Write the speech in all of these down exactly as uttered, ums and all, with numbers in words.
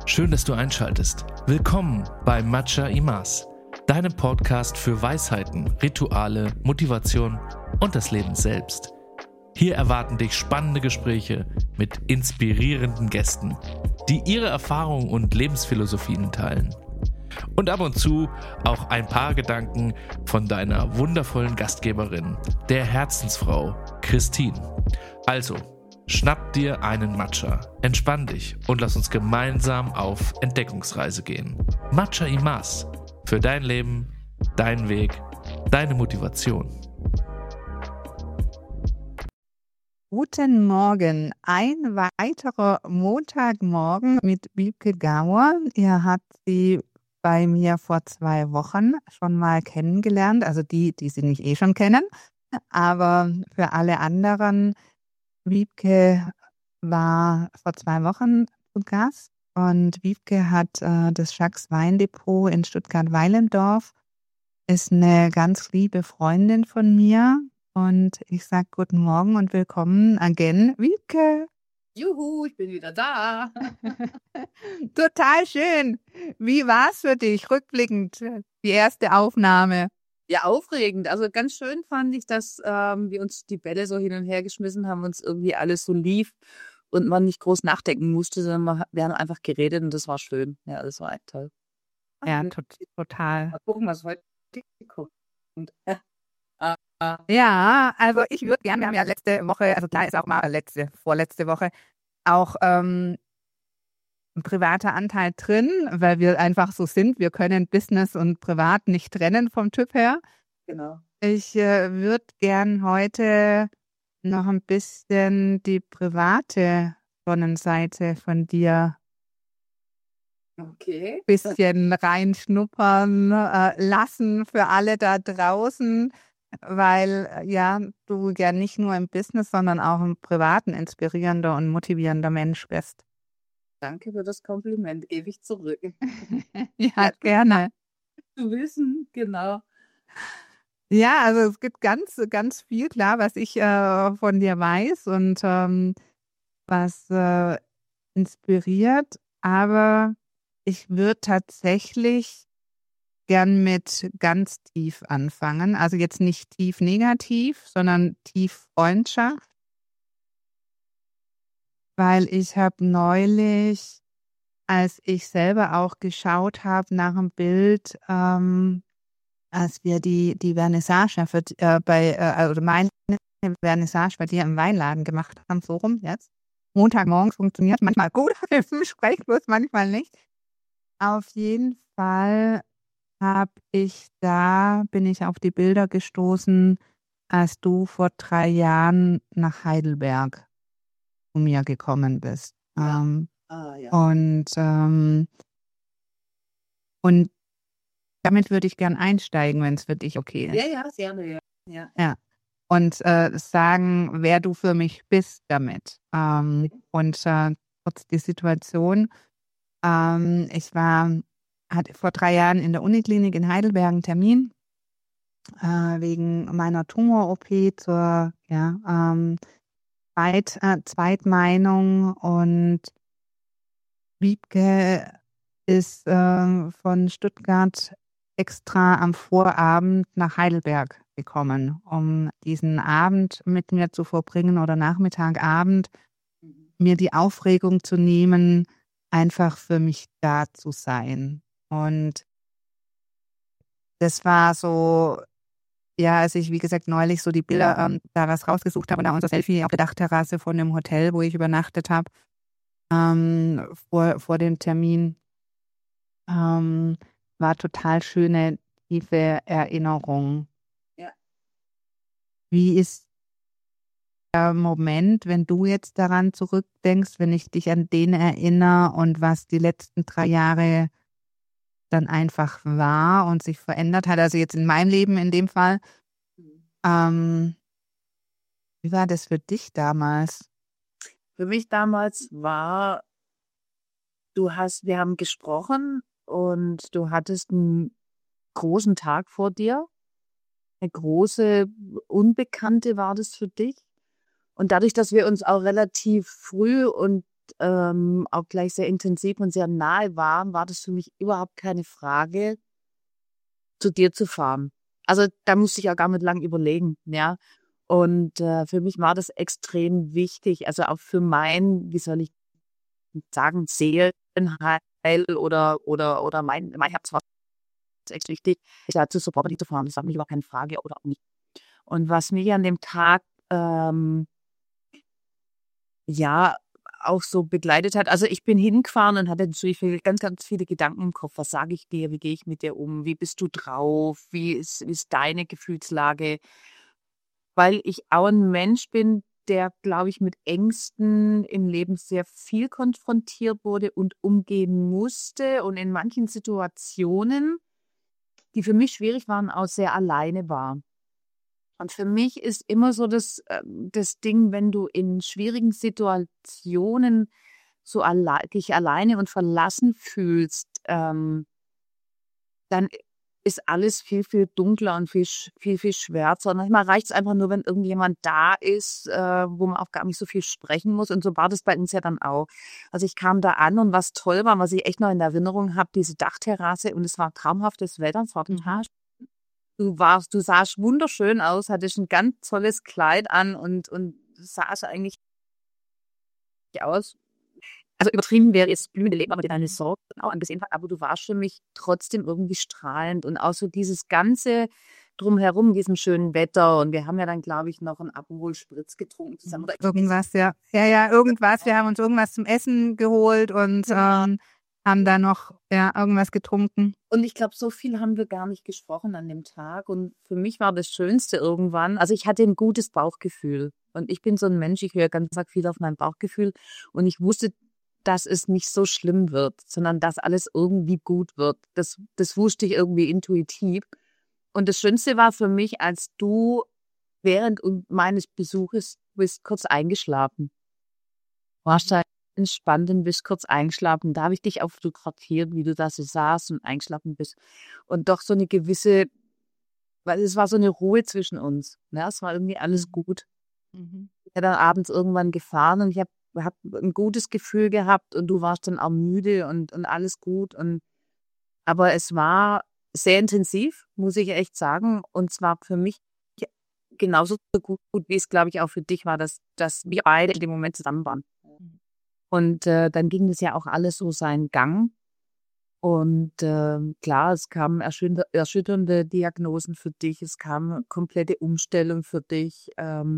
Schön, dass du einschaltest. Willkommen bei Matcha Imas, deinem Podcast für Weisheiten, Rituale, Motivation und das Leben selbst. Hier erwarten dich spannende Gespräche mit inspirierenden Gästen, die ihre Erfahrungen und Lebensphilosophien teilen. Und ab und zu auch ein paar Gedanken von deiner wundervollen Gastgeberin, der Herzensfrau Christine. Also, schnapp dir einen Matcha, entspann dich und lass uns gemeinsam auf Entdeckungsreise gehen. Matcha Imas, für dein Leben, deinen Weg, deine Motivation. Guten Morgen, ein weiterer Montagmorgen mit Wiebke Gauer. Ihr habt sie bei mir vor zwei Wochen schon mal kennengelernt, also die, die sie nicht eh schon kennen, aber für alle anderen, Wiebke war vor zwei Wochen zu Gast und Wiebke hat äh, das Schacks Weindepot in Stuttgart-Weilendorf, ist eine ganz liebe Freundin von mir und ich sage guten Morgen und willkommen again, Wiebke. Juhu, ich bin wieder da. Total schön. Wie war es für dich, rückblickend, die erste Aufnahme? Ja, aufregend. Also ganz schön fand ich, dass ähm, wir uns die Bälle so hin und her geschmissen haben, uns irgendwie alles so lief und man nicht groß nachdenken musste, sondern wir haben einfach geredet und das war schön. Ja, das war echt toll. Ja, tot, total. Mal gucken, was heute kommt. Und, äh, äh, Ja, also ich würde gerne, wir haben ja letzte Woche, also klar ist auch mal letzte, vorletzte Woche, auch ähm, ein privater Anteil drin, weil wir einfach so sind. Wir können Business und Privat nicht trennen vom Typ her. genau. Ich äh, würde gern heute noch ein bisschen die private Sonnenseite von dir Okay. ein bisschen reinschnuppern äh, lassen für alle da draußen, weil äh, ja du ja nicht nur im Business, sondern auch im Privaten inspirierender und motivierender Mensch bist. Danke für das Kompliment. Ewig zurück. Ja, gerne. Zu wissen, genau. Ja, also es gibt ganz, ganz viel, klar, was ich äh, von dir weiß und ähm, was äh, inspiriert, aber ich würde tatsächlich gern mit ganz tief anfangen. Also jetzt nicht tief negativ, sondern tief Freundschaft, weil ich habe neulich, als ich selber auch geschaut habe nach dem Bild, ähm, als wir die, die Vernissage für, äh, bei, äh, also meine Vernissage bei dir im Weinladen gemacht haben, so rum jetzt. Montagmorgens funktioniert manchmal gut, im Sprechbus manchmal nicht. Auf jeden Fall habe ich da, bin ich auf die Bilder gestoßen, als du vor drei Jahren nach Heidelberg zu mir gekommen bist. Ja. Ähm, Ah, ja. und, ähm, und damit würde ich gern einsteigen, wenn es für dich okay ist. Ja, ja, gerne, ja. ja. Ja. Und äh, sagen, wer du für mich bist damit. Ähm, und äh, kurz die Situation. Ähm, ich war, hatte vor drei Jahren in der Uniklinik in Heidelberg einen Termin äh, wegen meiner Tumor-O P zur ja, ähm, Zweit, äh, Zweitmeinung. Und Wiebke ist äh, von Stuttgart extra am Vorabend nach Heidelberg gekommen, um diesen Abend mit mir zu verbringen oder Nachmittagabend, mir die Aufregung zu nehmen, einfach für mich da zu sein. Und das war so, ja, als ich, wie gesagt, neulich so die Bilder ähm, da was rausgesucht habe und da unser Selfie auf der Dachterrasse von dem Hotel, wo ich übernachtet habe, ähm, vor, vor dem Termin, ähm, war total schöne, tiefe Erinnerung. Ja. Wie ist der Moment, wenn du jetzt daran zurückdenkst, wenn ich dich an den erinnere und was die letzten drei Jahre dann einfach war und sich verändert hat, also jetzt in meinem Leben in dem Fall. Mhm. Ähm, wie war das für dich damals? Für mich damals war, du hast, wir haben gesprochen und du hattest einen großen Tag vor dir. Eine große Unbekannte war das für dich. Und dadurch, dass wir uns auch relativ früh und ähm, auch gleich sehr intensiv und sehr nahe waren, war das für mich überhaupt keine Frage, zu dir zu fahren. Also da musste ich auch gar nicht lang überlegen, ja. Und äh, für mich war das extrem wichtig, also auch für mein, wie soll ich sagen, Seelenheil oder oder oder mein mein Herz war es echt wichtig, da zu supporten, die zu fahren. Das war für mich überhaupt keine Frage oder auch nicht. Und was mich an dem Tag ähm, ja auch so begleitet hat, also ich bin hingefahren und hatte natürlich viel, ganz, ganz viele Gedanken im Kopf. Was sage ich dir? Wie gehe ich mit dir um? Wie bist du drauf? Wie ist, wie ist deine Gefühlslage? Weil ich auch ein Mensch bin, der, glaube ich, mit Ängsten im Leben sehr viel konfrontiert wurde und umgehen musste und in manchen Situationen, die für mich schwierig waren, auch sehr alleine war. Und für mich ist immer so das, äh, das Ding, wenn du in schwierigen Situationen so alle dich alleine und verlassen fühlst, ähm, dann ist alles viel, viel dunkler und viel, sch- viel, viel schwärzer. Und manchmal reicht es einfach nur, wenn irgendjemand da ist, äh, wo man auch gar nicht so viel sprechen muss. Und so war das bei uns ja dann auch. Also ich kam da an und was toll war, was ich echt noch in Erinnerung habe, diese Dachterrasse und es war traumhaftes Wetter, es war total. Du warst, du sahst wunderschön aus, hattest ein ganz tolles Kleid an und, und sahst eigentlich aus. Also übertrieben wäre jetzt blühende Leben, aber dir deine Sorgen auch angesehen hat, aber du warst für mich trotzdem irgendwie strahlend und auch so dieses ganze drumherum, diesem schönen Wetter und wir haben ja dann, glaube ich, noch einen Aperol Spritz getrunken zusammen. Oder Irgendwas, ja. Ja, ja, irgendwas. Wir haben uns irgendwas zum Essen geholt und Genau. ähm, haben da noch ja, irgendwas getrunken. Und ich glaube, so viel haben wir gar nicht gesprochen an dem Tag. Und für mich war das Schönste irgendwann, also ich hatte ein gutes Bauchgefühl. Und ich bin so ein Mensch, ich höre ganz arg viel auf mein Bauchgefühl. Und ich wusste, dass es nicht so schlimm wird, sondern dass alles irgendwie gut wird. Das, das wusste ich irgendwie intuitiv. Und das Schönste war für mich, als du während meines Besuches bist kurz eingeschlafen. Warst da entspannt und bist kurz eingeschlafen. Da habe ich dich auch fotografiert, wie du da so saßt und eingeschlafen bist. Und doch so eine gewisse, weil es war so eine Ruhe zwischen uns. Ne? Es war irgendwie alles gut. Mhm. Ich bin dann abends irgendwann gefahren und ich habe hab ein gutes Gefühl gehabt und du warst dann auch müde und, und alles gut. Und aber es war sehr intensiv, muss ich echt sagen. Und zwar für mich genauso gut, wie es, glaube ich, auch für dich war, dass, dass wir beide in dem Moment zusammen waren. Und äh, dann ging das ja auch alles so seinen Gang. Und äh, klar, es kamen erschütter- erschütternde Diagnosen für dich, es kam komplette Umstellung für dich. Ähm,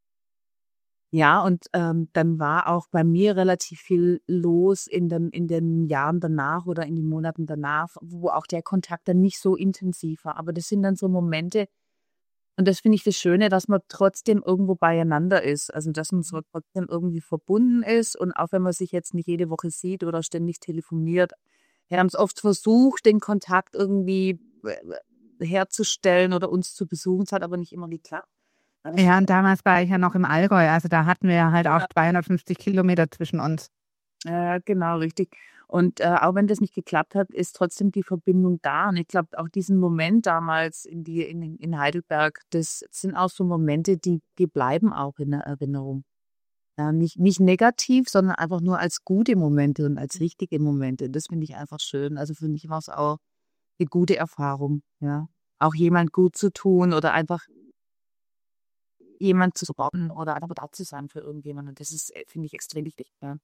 ja, und ähm, dann war auch bei mir relativ viel los in den, in den Jahren danach oder in den Monaten danach, wo auch der Kontakt dann nicht so intensiv war. Aber das sind dann so Momente, und das finde ich das Schöne, dass man trotzdem irgendwo beieinander ist. Also, dass man so trotzdem irgendwie verbunden ist. Und auch wenn man sich jetzt nicht jede Woche sieht oder ständig telefoniert, wir haben es oft versucht, den Kontakt irgendwie äh, herzustellen oder uns zu besuchen. Es hat aber nicht immer geklappt. Ja, und damals war ich ja noch im Allgäu, also da hatten wir ja halt auch zweihundertfünfzig Kilometer zwischen uns. Ja, genau, richtig. Und äh, auch wenn das nicht geklappt hat, ist trotzdem die Verbindung da. Und ich glaube, auch diesen Moment damals in, die, in, in Heidelberg, das sind auch so Momente, die, die bleiben auch in der Erinnerung. Ja, nicht, nicht negativ, sondern einfach nur als gute Momente und als richtige Momente. Das finde ich einfach schön. Also für mich war es auch eine gute Erfahrung, ja. Auch jemand gut zu tun oder einfach jemand zu supporten oder einfach da zu sein für irgendjemanden. Das ist, äh, finde ich, extrem wichtig, ja.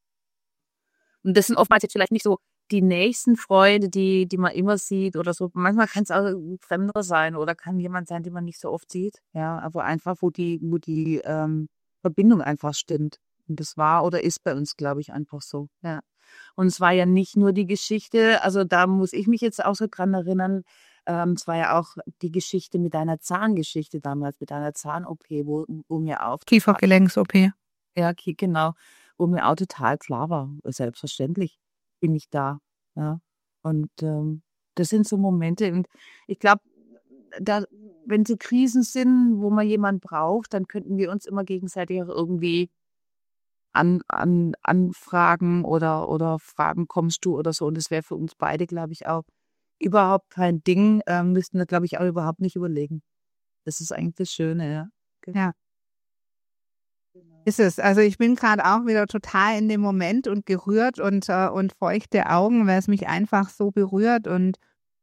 Und das sind oftmals jetzt vielleicht nicht so die nächsten Freunde, die, die man immer sieht oder so. Manchmal kann es auch ein Fremder sein oder kann jemand sein, den man nicht so oft sieht. Ja, aber einfach, wo die, wo die ähm, Verbindung einfach stimmt. Und das war oder ist bei uns, glaube ich, einfach so. Ja. Und es war ja nicht nur die Geschichte, also da muss ich mich jetzt auch so dran erinnern, ähm, es war ja auch die Geschichte mit deiner Zahngeschichte damals, mit deiner Zahn-O P, wo, wo mir auf Kiefergelenks-O P. ja, okay, genau. Wo mir auch total klar war, selbstverständlich bin ich da. Ja. Und ähm, das sind so Momente. Und ich glaube, da, wenn so Krisen sind, wo man jemanden braucht, dann könnten wir uns immer gegenseitig auch irgendwie an, an, anfragen oder, oder fragen, kommst du oder so. Und das wäre für uns beide, glaube ich, auch überhaupt kein Ding. Ähm, müssten wir, glaube ich, auch überhaupt nicht überlegen. Das ist eigentlich das Schöne, ja. Ja. Ist es. Also ich bin gerade auch wieder total in dem Moment und gerührt und, äh, und feuchte Augen, weil es mich einfach so berührt und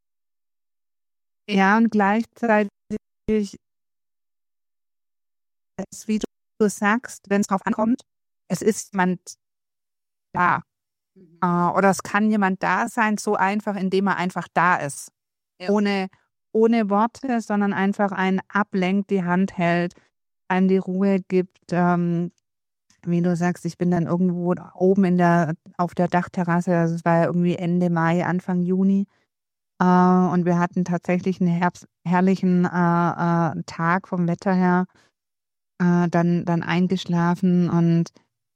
ja, und gleichzeitig, es, wie du sagst, wenn es drauf ankommt, es ist jemand da. Mhm. Äh, oder es kann jemand da sein, so einfach, indem er einfach da ist. Ja. Ohne, ohne Worte, sondern einfach einen ablenkt, die Hand hält, einem die Ruhe gibt. Ähm, wie du sagst, ich bin dann irgendwo oben in der, auf der Dachterrasse, also es war ja irgendwie Ende Mai, Anfang Juni. Äh, und wir hatten tatsächlich einen Herbst, herrlichen äh, äh, Tag vom Wetter her, äh, dann, dann eingeschlafen und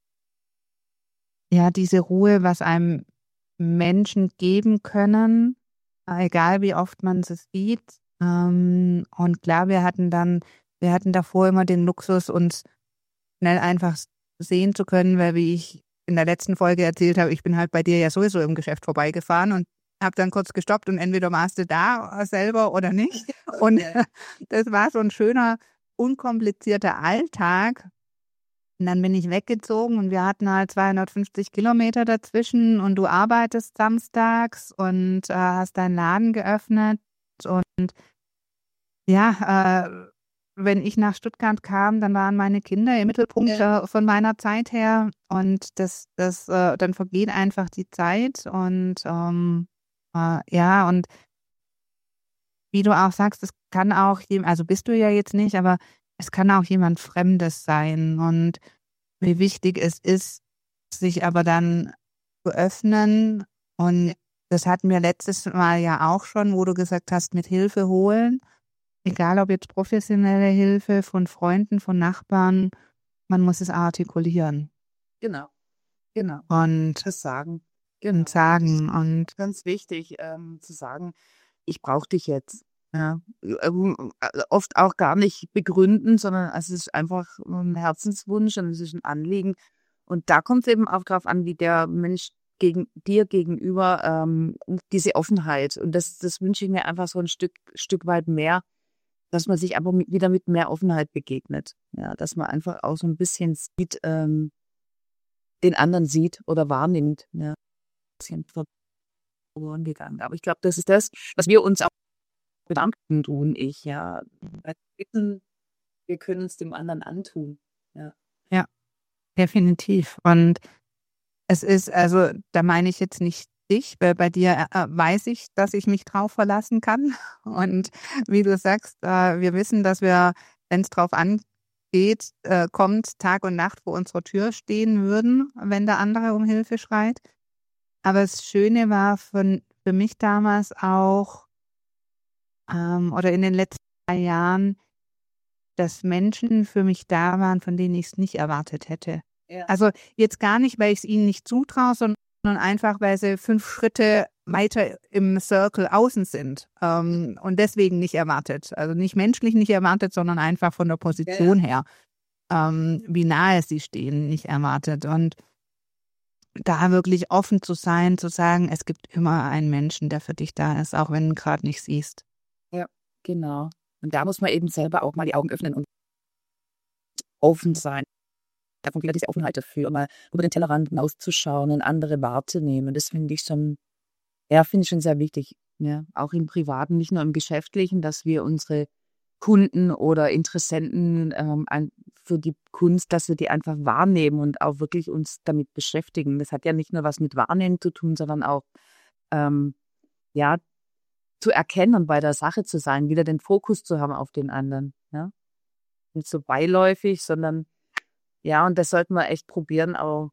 ja, diese Ruhe, was einem Menschen geben können, äh, egal wie oft man sie sieht. Ähm, und klar, wir hatten dann, wir hatten davor immer den Luxus, uns schnell einfach sehen zu können, weil wie ich in der letzten Folge erzählt habe, ich bin halt bei dir ja sowieso im Geschäft vorbeigefahren und habe dann kurz gestoppt und entweder warst du da selber oder nicht. Und Ja. das war so ein schöner, unkomplizierter Alltag. Und dann bin ich weggezogen und wir hatten halt zweihundertfünfzig Kilometer dazwischen und du arbeitest samstags und äh, hast deinen Laden geöffnet. Und ja, äh, wenn ich nach Stuttgart kam, dann waren meine Kinder im Mittelpunkt Ja. äh, von meiner Zeit her und das, das, äh, dann vergeht einfach die Zeit und ähm, äh, ja, und wie du auch sagst, es kann auch jemand, also bist du ja jetzt nicht, aber es kann auch jemand Fremdes sein und wie wichtig es ist, sich aber dann zu öffnen. Und das hatten wir letztes Mal ja auch schon, wo du gesagt hast, mit Hilfe holen. Egal ob jetzt professionelle Hilfe von Freunden, von Nachbarn, man muss es artikulieren Genau, genau. und, Das sagen. Genau. und sagen. Und Ganz wichtig, ähm, zu sagen, ich brauche dich jetzt. Ja. Ähm, äh, oft auch gar nicht begründen, sondern es ist einfach ein Herzenswunsch und es ist ein Anliegen. Und da kommt es eben auch darauf an, wie der Mensch gegen dir gegenüber ähm, diese Offenheit. Und das, das wünsche ich mir einfach so ein Stück, Stück weit mehr, dass man sich einfach mit, wieder mit mehr Offenheit begegnet. Ja, dass man einfach auch so ein bisschen sieht, ähm, den anderen sieht oder wahrnimmt. Ja, ein bisschen verloren gegangen. Aber ich glaube, das ist das, was wir uns auch bedanken, du und ich, ja. Weil wir wissen, wir können es dem anderen antun. Ja. ja, definitiv. Und es ist, also da meine ich jetzt nicht dich, weil bei dir äh, weiß ich, dass ich mich drauf verlassen kann. Und wie du sagst, äh, wir wissen, dass wir, wenn es drauf angeht, äh, kommt, Tag und Nacht vor unserer Tür stehen würden, wenn der andere um Hilfe schreit. Aber das Schöne war von, für mich damals auch, ähm, oder in den letzten drei Jahren, dass Menschen für mich da waren, von denen ich es nicht erwartet hätte. Ja. Also jetzt gar nicht, weil ich es ihnen nicht zutraue, sondern einfach, weil sie fünf Schritte weiter im Circle außen sind ähm, und deswegen nicht erwartet. Also nicht menschlich nicht erwartet, sondern einfach von der Position her, ähm, wie nahe sie stehen, nicht erwartet. Und da wirklich offen zu sein, zu sagen, es gibt immer einen Menschen, der für dich da ist, auch wenn du ihn gerade nicht siehst. Ja, genau. Und da muss man eben selber auch mal die Augen öffnen und offen sein. Da kommt wieder diese Offenheit dafür, mal über den Tellerrand hinauszuschauen und andere wahrzunehmen. Das finde ich schon, ja, finde ich schon sehr wichtig. Ja, auch im Privaten, nicht nur im Geschäftlichen, dass wir unsere Kunden oder Interessenten ähm, ein, für die Kunst, dass wir die einfach wahrnehmen und auch wirklich uns damit beschäftigen. Das hat ja nicht nur was mit Wahrnehmen zu tun, sondern auch ähm, ja, zu erkennen und bei der Sache zu sein, wieder den Fokus zu haben auf den anderen. Ja? Nicht so beiläufig, sondern ja, und das sollten wir echt probieren, auch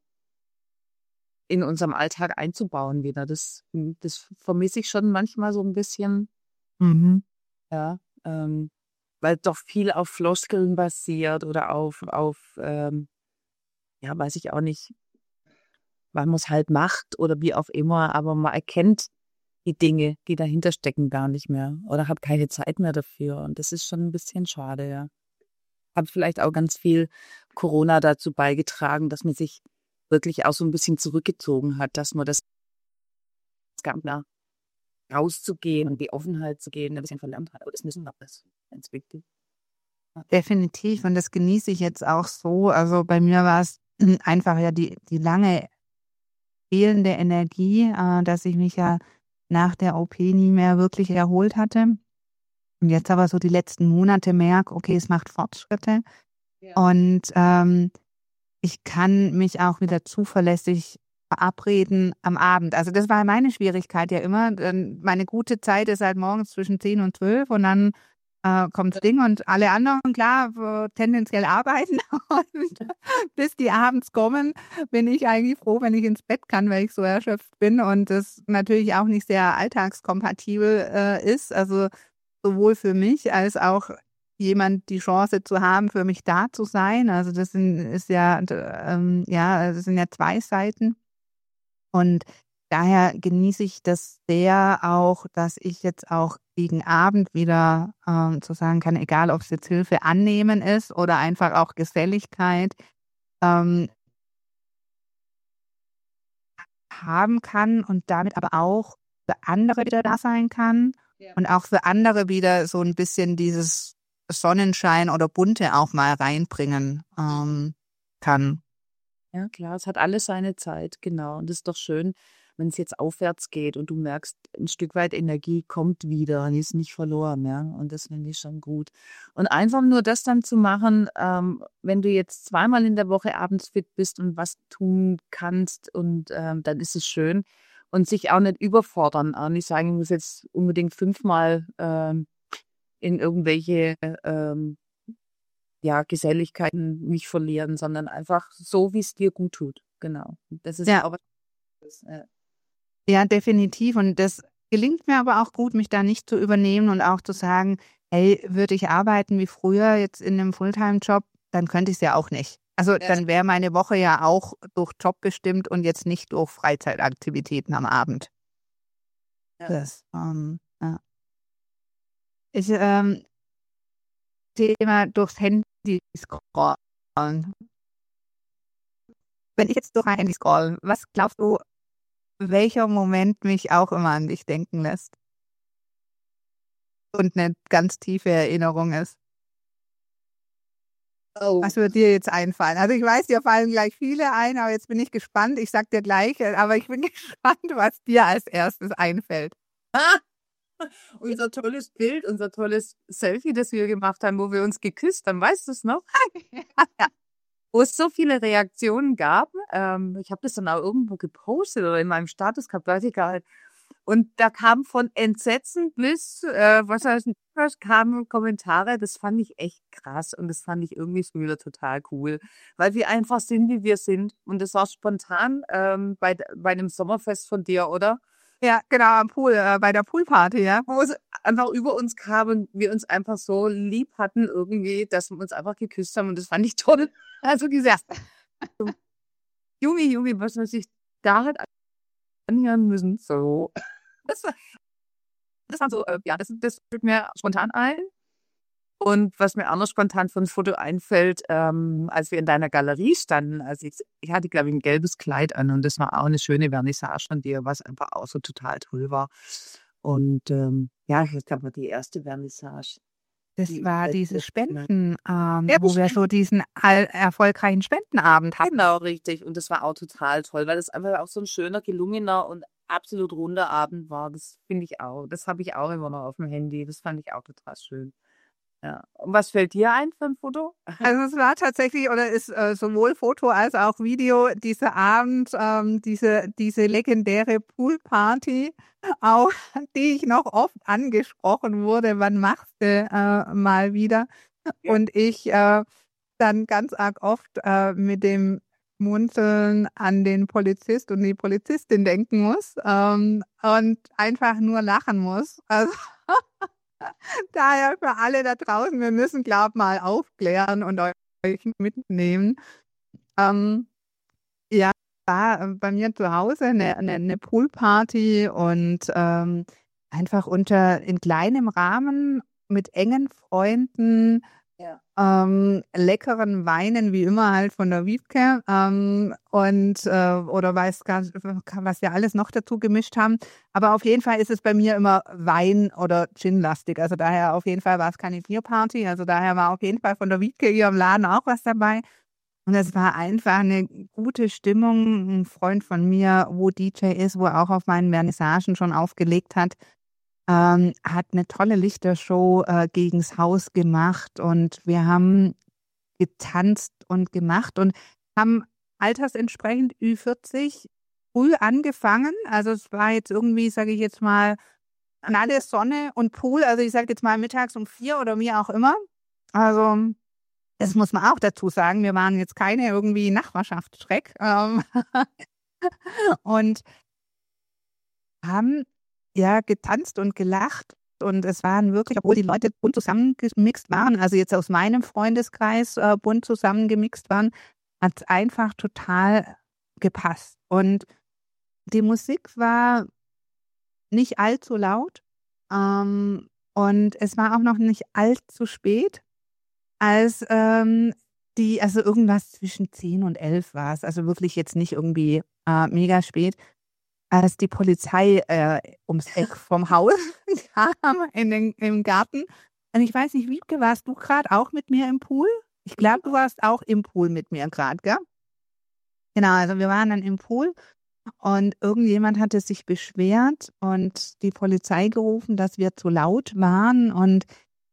in unserem Alltag einzubauen wieder. Das, das vermisse ich schon manchmal so ein bisschen, Mhm. ja, ähm, weil doch viel auf Floskeln basiert oder auf, auf ähm, ja, weiß ich auch nicht, weil man es halt macht oder wie auch immer, aber man erkennt die Dinge, die dahinter stecken, gar nicht mehr oder hat keine Zeit mehr dafür. Und das ist schon ein bisschen schade, ja. Hat vielleicht auch ganz viel Corona dazu beigetragen, dass man sich wirklich auch so ein bisschen zurückgezogen hat, dass man das ganz klar rauszugehen und die Offenheit zu gehen, ein bisschen verlernt hat. Aber das müssen wir, das ist ganz wichtig. Definitiv. Und das genieße ich jetzt auch so. Also bei mir war es einfach ja die, die lange fehlende Energie, äh, dass ich mich ja nach der O P nie mehr wirklich erholt hatte. Und jetzt aber so die letzten Monate merke, okay, es macht Fortschritte. Ja. Und ähm, ich kann mich auch wieder zuverlässig verabreden am Abend. Also das war meine Schwierigkeit ja immer. Meine gute Zeit ist halt morgens zwischen zehn und zwölf und dann äh, kommt das Ding und alle anderen, klar, tendenziell arbeiten. Und bis die abends kommen, bin ich eigentlich froh, wenn ich ins Bett kann, weil ich so erschöpft bin und das natürlich auch nicht sehr alltagskompatibel äh, ist. Also sowohl für mich als auch jemand die Chance zu haben, für mich da zu sein. Also das sind, ist ja, ähm, ja, das sind ja zwei Seiten. Und daher genieße ich das sehr auch, dass ich jetzt auch gegen Abend wieder ähm, zu sagen kann, egal ob es jetzt Hilfe annehmen ist oder einfach auch Geselligkeit ähm, haben kann und damit aber auch für andere wieder da sein kann ja. Und auch für andere wieder so ein bisschen dieses Sonnenschein oder Bunte auch mal reinbringen ähm, kann. Ja, klar, es hat alles seine Zeit, genau. Und es ist doch schön, wenn es jetzt aufwärts geht und du merkst, ein Stück weit Energie kommt wieder und ist nicht verloren, ja. Und das finde ich schon gut. Und einfach nur das dann zu machen, ähm, wenn du jetzt zweimal in der Woche abends fit bist und was tun kannst und ähm, dann ist es schön. Und sich auch nicht überfordern, auch nicht sagen, ich muss jetzt unbedingt fünfmal ähm, in irgendwelche ähm, ja, Geselligkeiten mich verlieren, sondern einfach so, wie es dir gut tut. Genau. Das ist ja auch was. Ja. ja, definitiv. Und das gelingt mir aber auch gut, mich da nicht zu übernehmen und auch zu sagen, hey, würde ich arbeiten wie früher jetzt in einem Fulltime-Job, dann könnte ich es ja auch nicht. Also ja. Dann wäre meine Woche ja auch durch Job bestimmt und jetzt nicht durch Freizeitaktivitäten am Abend. Ja. Das, ähm, ja. Ich, ähm, Thema durchs Handy scrollen. Wenn ich jetzt durch ein Handy scroll, was glaubst du, welcher Moment mich auch immer an dich denken lässt? Und eine ganz tiefe Erinnerung ist. Oh. Was würde dir jetzt einfallen? Also ich weiß, dir fallen gleich viele ein, aber jetzt bin ich gespannt. Ich sag dir gleich, aber ich bin gespannt, was dir als erstes einfällt. Ah! Unser tolles Bild, unser tolles Selfie, das wir gemacht haben, wo wir uns geküsst haben, weißt du es noch? Ja. Wo es so viele Reaktionen gab. Ähm, ich habe das dann auch irgendwo gepostet oder in meinem Status gehabt, weiß ich gar nicht. Und da kam von Entsetzen bis, äh, was heißt, kamen Kommentare, das fand ich echt krass und das fand ich irgendwie so wieder total cool, weil wir einfach sind, wie wir sind. Und das war spontan ähm, bei, bei einem Sommerfest von dir, oder? Ja, genau, am Pool, äh, bei der Poolparty, ja. Wo es einfach über uns kam und wir uns einfach so lieb hatten irgendwie, dass wir uns einfach geküsst haben und das fand ich toll. Also gesagt, Junge, Junge, was man sich da hat anhören müssen, so. Das war, das war so, äh, ja, das, das fällt mir spontan ein. Und was mir auch noch spontan von Foto einfällt, ähm, als wir in deiner Galerie standen, also ich, ich hatte, glaube ich, ein gelbes Kleid an und das war auch eine schöne Vernissage von dir, was einfach auch so total toll war. Und ähm, ja, ich glaube, die erste Vernissage. Das die, war äh, diese das- Spenden, ähm, Ja, wo wir so diesen all erfolgreichen Spendenabend hatten. Genau, richtig. Und das war auch total toll, weil das einfach auch so ein schöner, gelungener und absolut runder Abend war. Das finde ich auch. Das habe ich auch immer noch auf dem Handy. Das fand ich auch total schön. Ja. Und was fällt dir ein für ein Foto? Also es war tatsächlich oder ist äh, sowohl Foto als auch Video dieser Abend, ähm, diese diese legendäre Poolparty, auch die ich noch oft angesprochen wurde, wann machst du äh, mal wieder? Ja. Und ich äh, dann ganz arg oft äh, mit dem Schmunzeln an den Polizist und die Polizistin denken muss ähm, und einfach nur lachen muss. Also daher für alle da draußen, wir müssen, glaube ich, mal aufklären und euch mitnehmen. Ähm, ja, war äh, bei mir zu Hause eine, eine, eine Poolparty und ähm, einfach unter in kleinem Rahmen mit engen Freunden Ja. ähm, leckeren Weinen, wie immer halt von der Wiebke ähm, und äh, oder weiß gar nicht, was wir alles noch dazu gemischt haben. Aber auf jeden Fall ist es bei mir immer Wein- oder Gin-lastig. Also daher auf jeden Fall war es keine Bierparty. Also daher war auf jeden Fall von der Wiebke hier im Laden auch was dabei. Und es war einfach eine gute Stimmung. Ein Freund von mir, wo D J ist, wo er auch auf meinen Vernissagen schon aufgelegt hat, ähm, hat eine tolle Lichtershow äh, gegens Haus gemacht und wir haben getanzt und gemacht und haben altersentsprechend Ü vierzig früh angefangen. Also es war jetzt irgendwie, sage ich jetzt mal, knalle Sonne und Pool. Also ich sage jetzt mal mittags um vier oder wie auch immer. Also das muss man auch dazu sagen. Wir waren jetzt keine irgendwie Nachbarschaftsschreck ähm, und haben ja getanzt und gelacht. Und es waren wirklich, obwohl die Leute bunt zusammengemixt waren, also jetzt aus meinem Freundeskreis äh, bunt zusammengemixt waren, hat es einfach total gepasst. Und die Musik war nicht allzu laut ähm, und es war auch noch nicht allzu spät, als ähm, die, also irgendwas zwischen zehn und elf war es, also wirklich jetzt nicht irgendwie äh, mega spät, als die Polizei äh, ums Eck vom Haus kam in den, im Garten. Und ich weiß nicht, Wiebke, warst du gerade auch mit mir im Pool? Ich glaube, du warst auch im Pool mit mir gerade, gell? Genau, also wir waren dann im Pool und irgendjemand hatte sich beschwert und die Polizei gerufen, dass wir zu laut waren. Und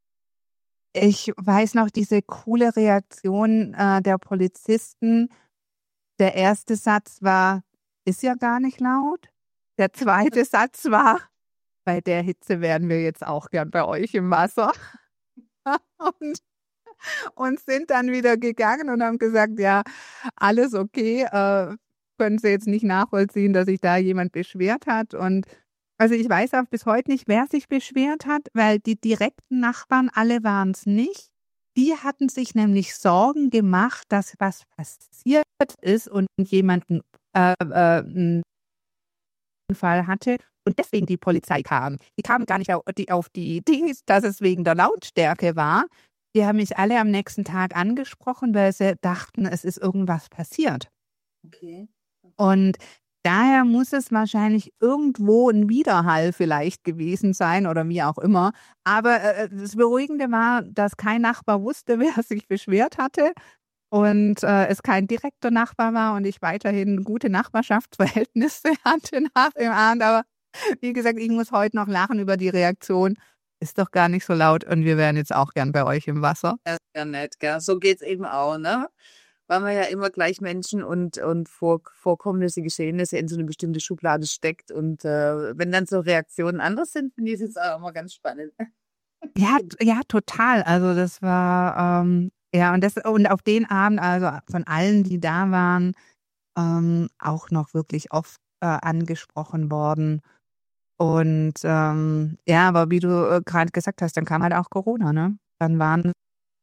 ich weiß noch diese coole Reaktion äh, der Polizisten. Der erste Satz war, ist ja gar nicht laut. Der zweite Satz war, bei der Hitze wären wir jetzt auch gern bei euch im Wasser. Und, und sind dann wieder gegangen und haben gesagt, ja, alles okay, äh, können Sie jetzt nicht nachvollziehen, dass sich da jemand beschwert hat. Und also ich weiß auch bis heute nicht, wer sich beschwert hat, weil die direkten Nachbarn, alle waren es nicht. Die hatten sich nämlich Sorgen gemacht, dass was passiert ist und jemanden äh, äh, einen Unfall hatte und deswegen die Polizei kam. Die kamen gar nicht auf die, auf die Idee, dass es wegen der Lautstärke war. Die haben mich alle am nächsten Tag angesprochen, weil sie dachten, es ist irgendwas passiert. Okay. Und daher muss es wahrscheinlich irgendwo ein Widerhall vielleicht gewesen sein oder wie auch immer. Aber äh, das Beruhigende war, dass kein Nachbar wusste, wer sich beschwert hatte und äh, es kein direkter Nachbar war und ich weiterhin gute Nachbarschaftsverhältnisse hatte nach dem Abend. Aber wie gesagt, ich muss heute noch lachen über die Reaktion. Ist doch gar nicht so laut und wir wären jetzt auch gern bei euch im Wasser. Ja, sehr nett, gell? So geht's eben auch, ne? Weil man ja immer gleich Menschen und, und vor, Vorkommnisse, Geschehnisse in so eine bestimmte Schublade steckt. Und äh, wenn dann so Reaktionen anders sind, finde ich es jetzt auch immer ganz spannend. Ja, t- ja, total. Also das war, ähm, ja, und das, und auf den Abend, also von allen, die da waren, ähm, auch noch wirklich oft äh, angesprochen worden. Und ähm, ja, aber wie du äh, gerade gesagt hast, dann kam halt auch Corona, ne? Dann waren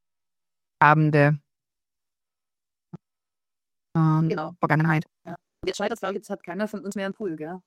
Abende ähm, Genau. Vergangenheit. Ja. Und jetzt scheitert es, jetzt hat keiner von uns mehr einen Pool, gell?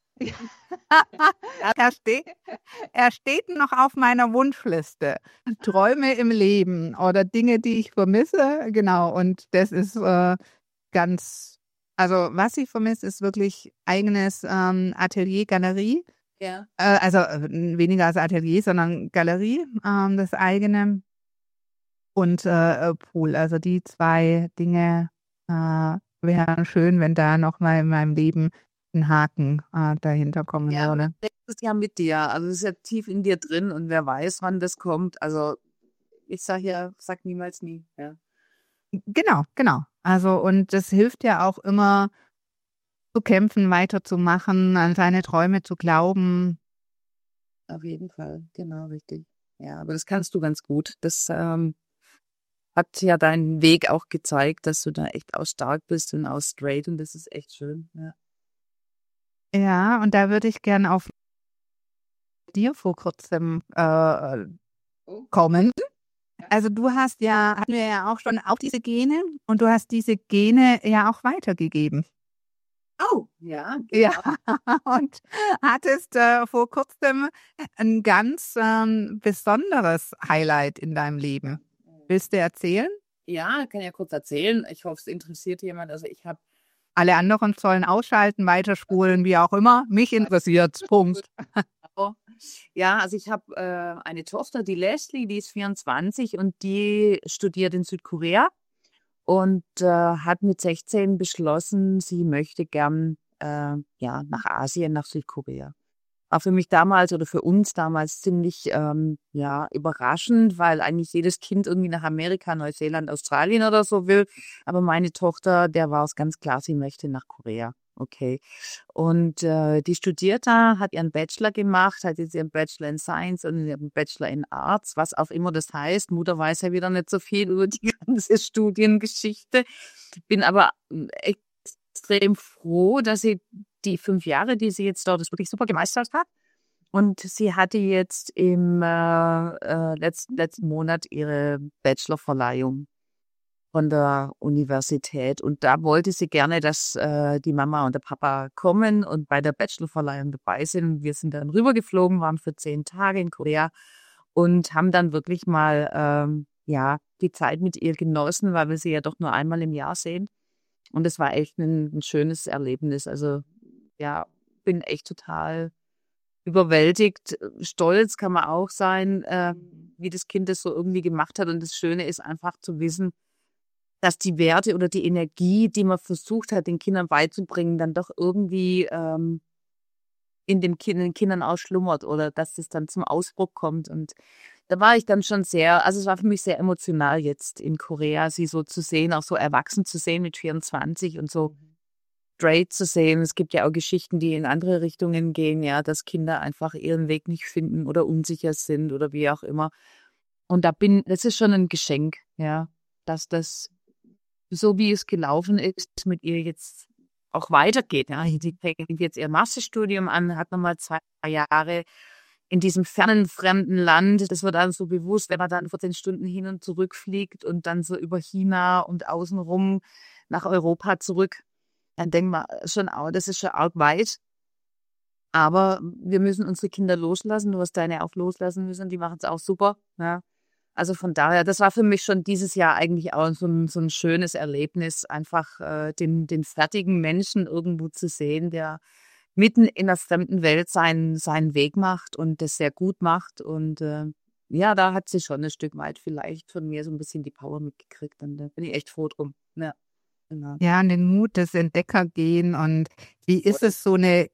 er, steht, er steht noch auf meiner Wunschliste. Träume im Leben oder Dinge, die ich vermisse. Genau, und das ist äh, ganz, also was ich vermisse, ist wirklich eigenes ähm, Atelier, Galerie. Ja. Äh, also äh, weniger als Atelier, sondern Galerie, ähm, das eigene und äh, äh, Pool. Also die zwei Dinge äh, wären schön, wenn da nochmal in meinem Leben ein Haken äh, dahinter kommen Ja, würde. das ist ja mit dir. Also es ist ja tief in dir drin und wer weiß, wann das kommt. Also ich sage ja, sag niemals nie. Ja. Genau, genau. Also und das hilft ja auch immer zu kämpfen, weiterzumachen, an seine Träume zu glauben. Auf jeden Fall, genau, richtig. Ja, aber das kannst du ganz gut. Das ähm, hat ja deinen Weg auch gezeigt, dass du da echt auch stark bist und auch straight und das ist echt schön. Ja. Ja, und da würde ich gern auf dir vor kurzem äh, kommen. Also du hast ja, hatten wir ja auch schon auch diese Gene und du hast diese Gene ja auch weitergegeben. Oh, ja, genau. Ja, und hattest äh, vor kurzem ein ganz ähm, besonderes Highlight in deinem Leben. Willst du erzählen? Ja, kann ja kurz erzählen. Ich hoffe, es interessiert jemand. Also ich habe Alle anderen sollen ausschalten, weiterspulen, wie auch immer. Mich interessiert. Punkt. Ja, also ich habe äh, eine Tochter, die Leslie, die ist vierundzwanzig und die studiert in Südkorea und äh, hat mit sechzehn beschlossen, sie möchte gern äh, ja, nach Asien, nach Südkorea. War für mich damals oder für uns damals ziemlich ähm, ja, überraschend, weil eigentlich jedes Kind irgendwie nach Amerika, Neuseeland, Australien oder so will. Aber meine Tochter, der war es ganz klar, sie möchte nach Korea. Okay. Und äh, die studiert da, hat ihren Bachelor gemacht, hat jetzt ihren Bachelor in Science und ihren Bachelor in Arts, was auch immer das heißt. Mutter weiß ja wieder nicht so viel über die ganze Studiengeschichte. Bin aber extrem froh, dass sie die fünf Jahre, die sie jetzt dort ist, wirklich super gemeistert hat. Und sie hatte jetzt im äh, äh, letzten, letzten Monat ihre Bachelorverleihung von der Universität. Und da wollte sie gerne, dass äh, die Mama und der Papa kommen und bei der Bachelorverleihung dabei sind. Wir sind dann rübergeflogen, waren für zehn Tage in Korea und haben dann wirklich mal ähm, ja die Zeit mit ihr genossen, weil wir sie ja doch nur einmal im Jahr sehen. Und es war echt ein, ein schönes Erlebnis. Also ja, bin echt total überwältigt. Stolz kann man auch sein, äh, wie das Kind das so irgendwie gemacht hat. Und das Schöne ist einfach zu wissen, dass die Werte oder die Energie, die man versucht hat, den Kindern beizubringen, dann doch irgendwie ähm, in den, kind, den Kindern auch schlummert oder dass es dann zum Ausbruch kommt. Und da war ich dann schon sehr, also es war für mich sehr emotional jetzt in Korea, sie so zu sehen, auch so erwachsen zu sehen mit vierundzwanzig und so straight zu sehen. Es gibt ja auch Geschichten, die in andere Richtungen gehen, ja, dass Kinder einfach ihren Weg nicht finden oder unsicher sind oder wie auch immer. Und da bin, das ist schon ein Geschenk, ja, dass das so wie es gelaufen ist, mit ihr jetzt auch weitergeht. Ja, sie fängt jetzt ihr Masterstudium an, hat nochmal zwei Jahre in diesem fernen, fremden Land. Das wird dann so bewusst, wenn man dann vierzehn Stunden hin und zurück fliegt und dann so über China und außenrum nach Europa zurück. Dann denkt man schon, oh, das ist schon arg weit. Aber wir müssen unsere Kinder loslassen. Du hast deine auch loslassen müssen. Die machen es auch super. Ja. Also von daher, das war für mich schon dieses Jahr eigentlich auch so ein, so ein schönes Erlebnis, einfach äh, den, den fertigen Menschen irgendwo zu sehen, der mitten in der fremden Welt seinen, seinen Weg macht und das sehr gut macht. Und äh, ja, da hat sie schon ein Stück weit vielleicht von mir so ein bisschen die Power mitgekriegt. Und da bin ich echt froh drum. Ja. Genau. Ja, und den Mut des Entdeckergehen. Und wie ist es, so eine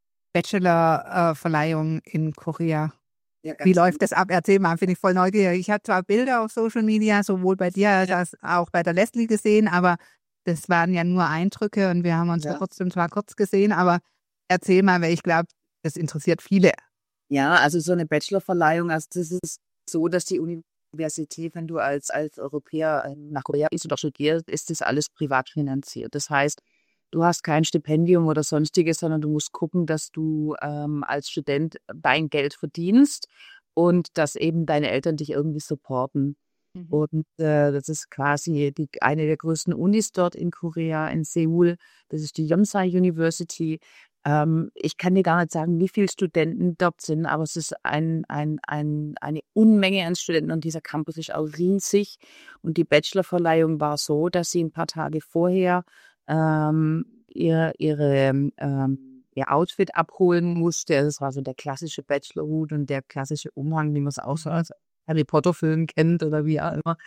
Bachelor-Verleihung in Korea? Ja, Wie ganz läuft das ab? Erzähl mal, finde ich voll neugierig. Ich habe zwar Bilder auf Social Media, sowohl bei dir als auch bei der Leslie gesehen, aber das waren ja nur Eindrücke und wir haben uns Ja. vor kurzem zwar kurz gesehen, aber erzähl mal, weil ich glaube, das interessiert viele. Ja, also so eine Bachelorverleihung, also das ist so, dass die Universität, wenn du als, als Europäer ähm, nach Korea gehst oder studierst, ist das alles privat finanziert. Das heißt, du hast kein Stipendium oder sonstiges, sondern du musst gucken, dass du ähm, als Student dein Geld verdienst und dass eben deine Eltern dich irgendwie supporten. Mhm. Und äh, das ist quasi die, eine der größten Unis dort in Korea, in Seoul. Das ist die Yonsei University. Ähm, ich kann dir gar nicht sagen, wie viele Studenten dort sind, aber es ist ein, ein, ein, eine Unmenge an Studenten und dieser Campus ist auch riesig. Und die Bachelorverleihung war so, dass sie ein paar Tage vorher ähm, ihr, ihre, ähm, ihr Outfit abholen musste. Das war so der klassische Bachelorhut und der klassische Umhang, wie man es auch so als Harry Potter-Film kennt oder wie auch immer.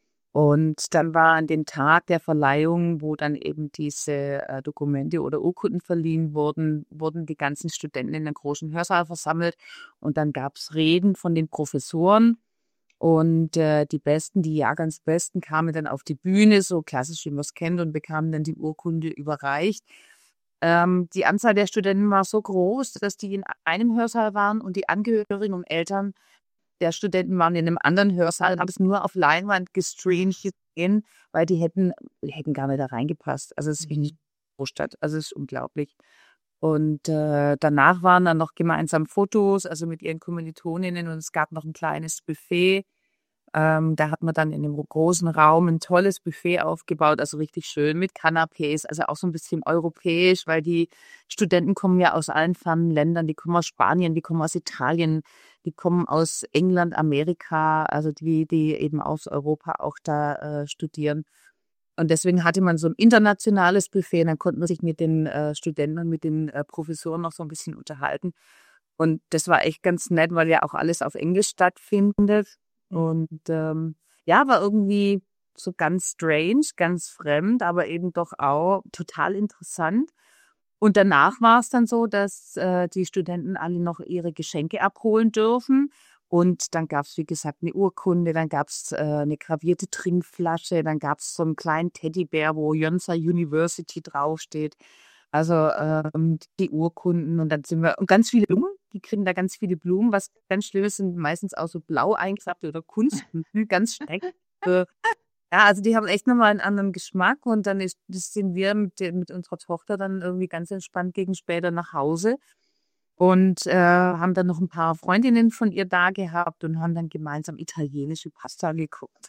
Und dann war an dem Tag der Verleihung, wo dann eben diese äh, Dokumente oder Urkunden verliehen wurden, wurden die ganzen Studenten in einem großen Hörsaal versammelt. Und dann gab es Reden von den Professoren. Und äh, die Besten, die Jahrgangsbesten, kamen dann auf die Bühne, so klassisch wie man es kennt, und bekamen dann die Urkunde überreicht. Ähm, die Anzahl der Studenten war so groß, dass die in einem Hörsaal waren und die Angehörigen und Eltern der Studenten waren in einem anderen Hörsaal, haben es nur auf Leinwand gestreamt gesehen, weil die hätten, die hätten gar nicht da reingepasst. Also es ist wie eine Großstadt, also es ist unglaublich. Und äh, danach waren dann noch gemeinsam Fotos, also mit ihren Kommilitoninnen, und es gab noch ein kleines Buffet. Ähm, da hat man dann in dem großen Raum ein tolles Buffet aufgebaut, also richtig schön mit Canapés, also auch so ein bisschen europäisch, weil die Studenten kommen ja aus allen fernen Ländern, die kommen aus Spanien, die kommen aus Italien, die kommen aus England, Amerika, also die, die eben aus Europa auch da äh, studieren. Und deswegen hatte man so ein internationales Buffet. Und dann konnte man sich mit den äh, Studenten und mit den äh, Professoren noch so ein bisschen unterhalten. Und das war echt ganz nett, weil ja auch alles auf Englisch stattfindet. Und ähm, ja, war irgendwie so ganz strange, ganz fremd, aber eben doch auch total interessant. Und danach war es dann so, dass äh, die Studenten alle noch ihre Geschenke abholen dürfen. Und dann gab es, wie gesagt, eine Urkunde, dann gab es äh, eine gravierte Trinkflasche, dann gab es so einen kleinen Teddybär, wo Yonsei University draufsteht. Also ähm, die Urkunden und dann sind wir, und ganz viele Blumen, die kriegen da ganz viele Blumen, was ganz schlimm ist, sind meistens auch so blau eingefärbte oder Kunstblumen, ganz schrecklich. Äh, Ja, also die haben echt nochmal einen anderen Geschmack und dann ist, das sind wir mit, der, mit unserer Tochter dann irgendwie ganz entspannt gegen später nach Hause und äh, haben dann noch ein paar Freundinnen von ihr da gehabt und haben dann gemeinsam italienische Pasta geguckt.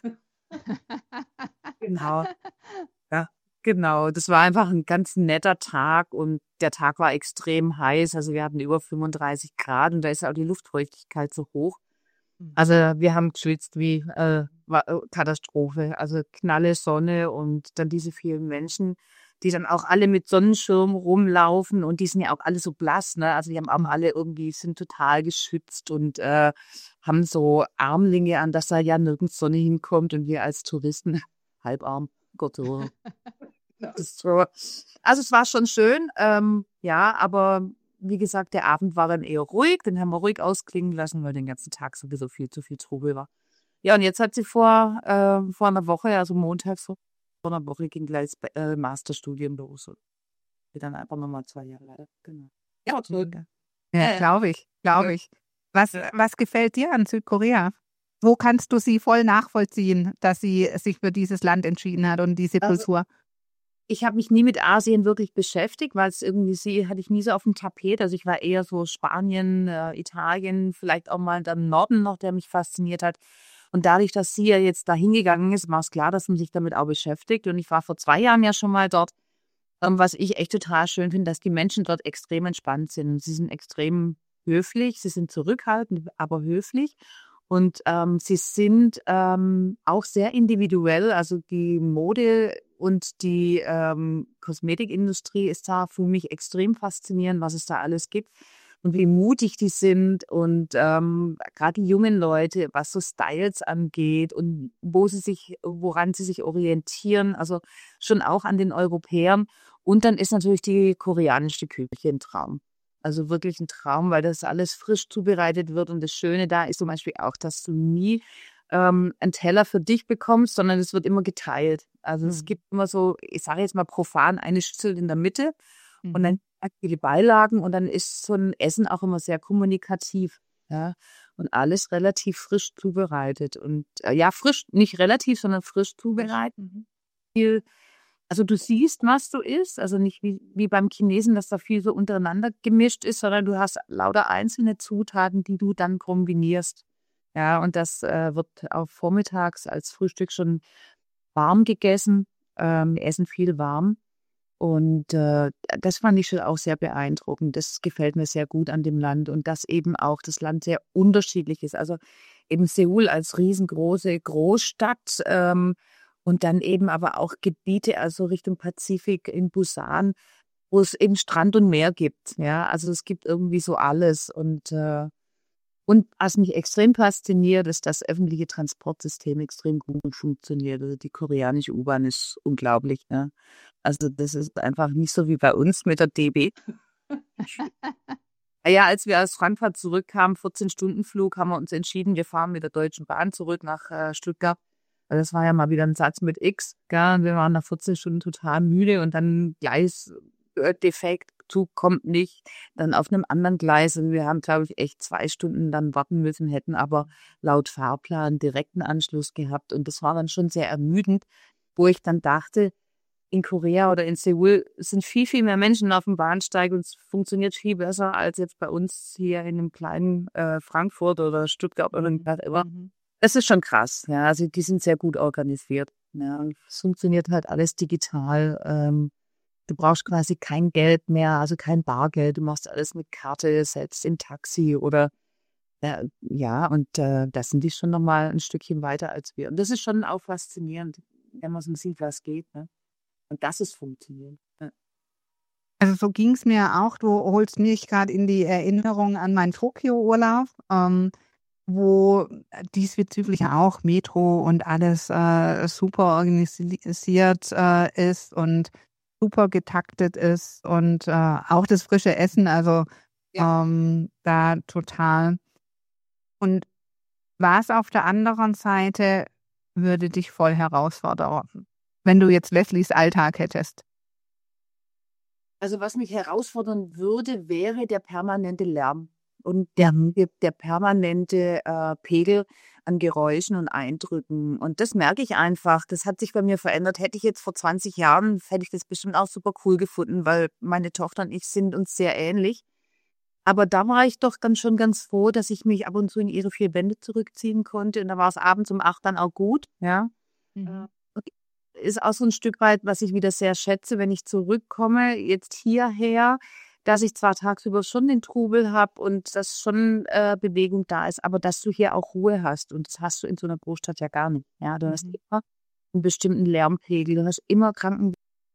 Genau. Ja, genau. Das war einfach ein ganz netter Tag und der Tag war extrem heiß. Also wir hatten über fünfunddreißig Grad und da ist auch die Luftfeuchtigkeit so hoch. Also wir haben geschwitzt wie äh, war, äh, Katastrophe. Also knalle Sonne und dann diese vielen Menschen, die dann auch alle mit Sonnenschirm rumlaufen und die sind ja auch alle so blass, ne? Also die haben auch alle irgendwie, sind total geschützt und äh, haben so Armlinge an, dass da ja nirgends Sonne hinkommt und wir als Touristen halbarm. Gott, oh. Das ist so. Also es war schon schön, ähm, ja, aber wie gesagt, der Abend war dann eher ruhig, den haben wir ruhig ausklingen lassen, weil den ganzen Tag sowieso viel zu viel Trubel war. Ja, und jetzt hat sie vor, äh, vor einer Woche, also montags vor einer Woche, ging gleich das äh, Masterstudium los. Und dann einfach nochmal zwei Jahre weiter. Genau. Ja, zurück. Ja, glaube ich, glaube ich. Was, was gefällt dir an Südkorea? Wo kannst du sie voll nachvollziehen, dass sie sich für dieses Land entschieden hat und diese Also, Kultur? Ich habe mich nie mit Asien wirklich beschäftigt, weil es irgendwie sie hatte ich nie so auf dem Tapet. Also ich war eher so Spanien, äh, Italien, vielleicht auch mal der Norden noch, der mich fasziniert hat. Und dadurch, dass sie ja jetzt da hingegangen ist, war es klar, dass man sich damit auch beschäftigt. Und ich war vor zwei Jahren ja schon mal dort. Ähm, was ich echt total schön finde, dass die Menschen dort extrem entspannt sind. Sie sind extrem höflich, sie sind zurückhaltend, aber höflich. Und ähm, sie sind ähm, auch sehr individuell. Also die Mode und die ähm, Kosmetikindustrie ist da für mich extrem faszinierend, was es da alles gibt und wie mutig die sind und ähm, gerade die jungen Leute, was so Styles angeht und wo sie sich, woran sie sich orientieren, also schon auch an den Europäern. Und dann ist natürlich die koreanische Küche ein Traum. Also wirklich ein Traum, weil das alles frisch zubereitet wird. Und das Schöne da ist zum Beispiel auch, dass du nie ähm, einen Teller für dich bekommst, sondern es wird immer geteilt. Also mhm. es gibt immer so, ich sage jetzt mal profan, eine Schüssel in der Mitte mhm. und dann viele Beilagen und dann ist so ein Essen auch immer sehr kommunikativ. Ja, und alles relativ frisch zubereitet. Und äh, ja, frisch, nicht relativ, sondern frisch zubereitet. Mhm. Viel Also du siehst, was du isst, also nicht wie, wie beim Chinesen, dass da viel so untereinander gemischt ist, sondern du hast lauter einzelne Zutaten, die du dann kombinierst. Ja, und das äh, wird auch vormittags als Frühstück schon warm gegessen. Ähm, wir essen viel warm. Und äh, das fand ich schon auch sehr beeindruckend. Das gefällt mir sehr gut an dem Land und dass eben auch das Land sehr unterschiedlich ist. Also eben Seoul als riesengroße Großstadt, ähm, und dann eben aber auch Gebiete, also Richtung Pazifik in Busan, wo es eben Strand und Meer gibt. Ja, also es gibt irgendwie so alles. Und, äh, und was mich extrem fasziniert, ist, dass das öffentliche Transportsystem extrem gut funktioniert. Also die koreanische U-Bahn ist unglaublich. Ne? Also das ist einfach nicht so wie bei uns mit der D B. Ja, als wir aus Frankfurt zurückkamen, vierzehn-Stunden-Flug, haben wir uns entschieden, wir fahren mit der Deutschen Bahn zurück nach äh, Stuttgart. Das war ja mal wieder ein Satz mit X, gell? Und wir waren nach vierzehn Stunden total müde und dann Gleis defekt, Zug kommt nicht, dann auf einem anderen Gleis. Und wir haben, glaube ich, echt zwei Stunden dann warten müssen, hätten aber laut Fahrplan direkten Anschluss gehabt. Und das war dann schon sehr ermüdend, wo ich dann dachte, in Korea oder in Seoul sind viel, viel mehr Menschen auf dem Bahnsteig und es funktioniert viel besser als jetzt bei uns hier in einem kleinen äh, Frankfurt oder Stuttgart oder whatever. Mhm. Das ist schon krass, ja, also die sind sehr gut organisiert. Ja, es funktioniert halt alles digital. Ähm, du brauchst quasi kein Geld mehr, also kein Bargeld. Du machst alles mit Karte, selbst im Taxi oder Ja, ja, und äh, da sind die schon noch mal ein Stückchen weiter als wir. Und das ist schon auch faszinierend, wenn man so sieht, was geht, ne? Und dass es funktioniert. Ja. Also, so ging's mir auch. Du holst mich gerade in die Erinnerung an meinen Tokio-Urlaub, ähm, wo diesbezüglich auch Metro und alles, äh, super organisiert, äh, ist und super getaktet ist und, äh, auch das frische Essen, also, Ja. ähm, da total. Und was auf der anderen Seite würde dich voll herausfordern, wenn du jetzt Leslies Alltag hättest? Also, was mich herausfordern würde, wäre der permanente Lärm und der Mhm. der der permanente, äh, Pegel an Geräuschen und Eindrücken. Und das merke ich einfach. Das hat sich bei mir verändert. Hätte ich jetzt vor zwanzig Jahren, hätte ich das bestimmt auch super cool gefunden, weil meine Tochter und ich sind uns sehr ähnlich. Aber da war ich doch dann schon ganz froh, dass ich mich ab und zu in ihre vier Wände zurückziehen konnte. Und da war es abends um acht dann auch gut, ja. Äh, Mhm. und ist auch so ein Stück weit, was ich wieder sehr schätze, wenn ich zurückkomme, jetzt hierher, dass ich zwar tagsüber schon den Trubel habe und dass schon, äh, Bewegung da ist, aber dass du hier auch Ruhe hast. Und das hast du in so einer Großstadt ja gar nicht, ja. Du hast Mhm. immer einen bestimmten Lärmpegel. Du hast immer Kranken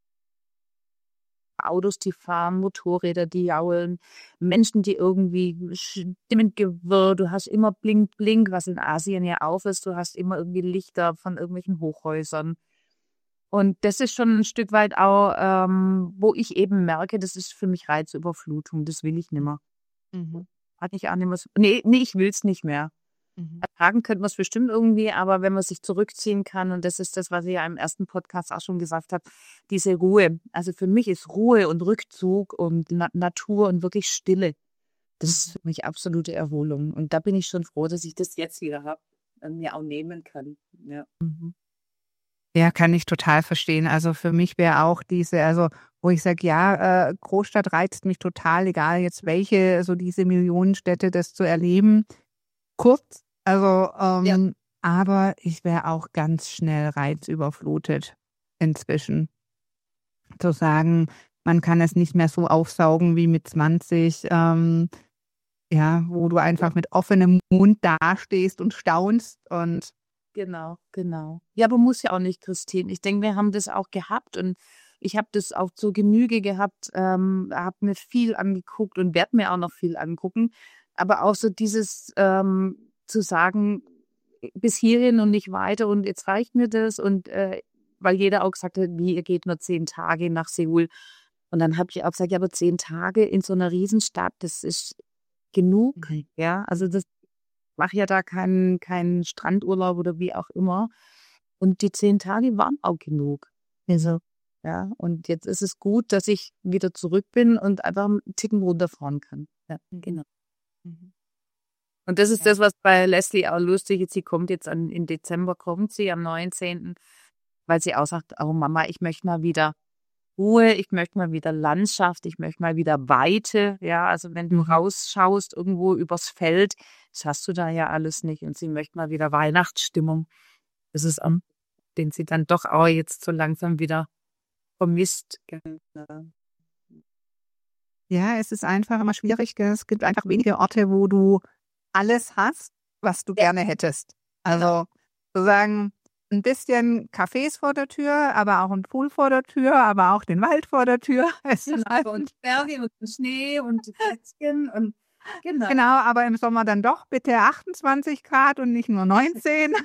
Autos, die fahren, Motorräder, die jaulen, Menschen, die irgendwie Stimmengewirr. Du hast immer Blink, Blink, was in Asien ja auch ist. Du hast immer irgendwie Lichter von irgendwelchen Hochhäusern. Und das ist schon ein Stück weit auch, ähm, wo ich eben merke, das ist für mich Reizüberflutung. Das will ich nimmer. Mhm. Hat ich auch nicht mehr so, nee, nee, ich will's nicht mehr. Mhm. Ertragen könnte man es bestimmt irgendwie, aber wenn man sich zurückziehen kann, und das ist das, was ich ja im ersten Podcast auch schon gesagt habe, diese Ruhe. Also für mich ist Ruhe und Rückzug und Na Natur und wirklich Stille, das ist für mich absolute Erholung. Und da bin ich schon froh, dass ich das jetzt wieder habe und mir auch nehmen kann. Ja. Mhm. Ja, kann ich total verstehen. Also, für mich wäre auch diese also, wo ich sage: „Ja, äh, Großstadt reizt mich total, egal jetzt welche, so diese Millionenstädte, das zu erleben, kurz.“ Also, Ja. ähm, aber ich wäre auch ganz schnell reizüberflutet inzwischen. Zu sagen, man kann es nicht mehr so aufsaugen wie mit zwanzig, ähm, ja, wo du einfach mit offenem Mund dastehst und staunst und Genau, genau. Ja, aber muss ja auch nicht, Christine. Ich denke, wir haben das auch gehabt und ich habe das auch zur Genüge gehabt, ähm, habe mir viel angeguckt und werde mir auch noch viel angucken. Aber auch so dieses, ähm, zu sagen, bis hierhin und nicht weiter und jetzt reicht mir das und äh, weil jeder auch gesagt hat, wie, ihr geht nur zehn Tage nach Seoul. Und dann habe ich auch gesagt, ja, aber zehn Tage in so einer Riesenstadt, das ist genug, Mhm. ja. Also das mache ja da keinen keinen Strandurlaub oder wie auch immer. Und die zehn Tage waren auch genug. Also, ja, und jetzt ist es gut, dass ich wieder zurück bin und einfach 'n Ticken runterfahren kann. Ja, Mhm. genau. Mhm. Und das ist Ja. das, was bei Leslie auch lustig ist. Sie kommt jetzt an im Dezember kommt sie am neunzehnten, weil sie auch sagt: „Oh Mama, ich möchte mal wieder Ruhe, ich möchte mal wieder Landschaft, ich möchte mal wieder Weite.“ Ja, also wenn du Mhm. rausschaust irgendwo übers Feld, das hast du da ja alles nicht. Und sie möchte mal wieder Weihnachtsstimmung. Das ist am den sie dann doch auch jetzt so langsam wieder vermisst. Genau. Ja, es ist einfach immer schwierig, gell? Es gibt einfach wenige Orte, wo du alles hast, was du Ja, gerne hättest. genau. Also, sozusagen 'n bisschen Cafés vor der Tür, aber auch 'n Pool vor der Tür, aber auch den Wald vor der Tür. Es ist Genau. einfach Und Berge und Schnee und Plätzchen und genau. genau, aber im Sommer dann doch bitte achtundzwanzig Grad und nicht nur neunzehn.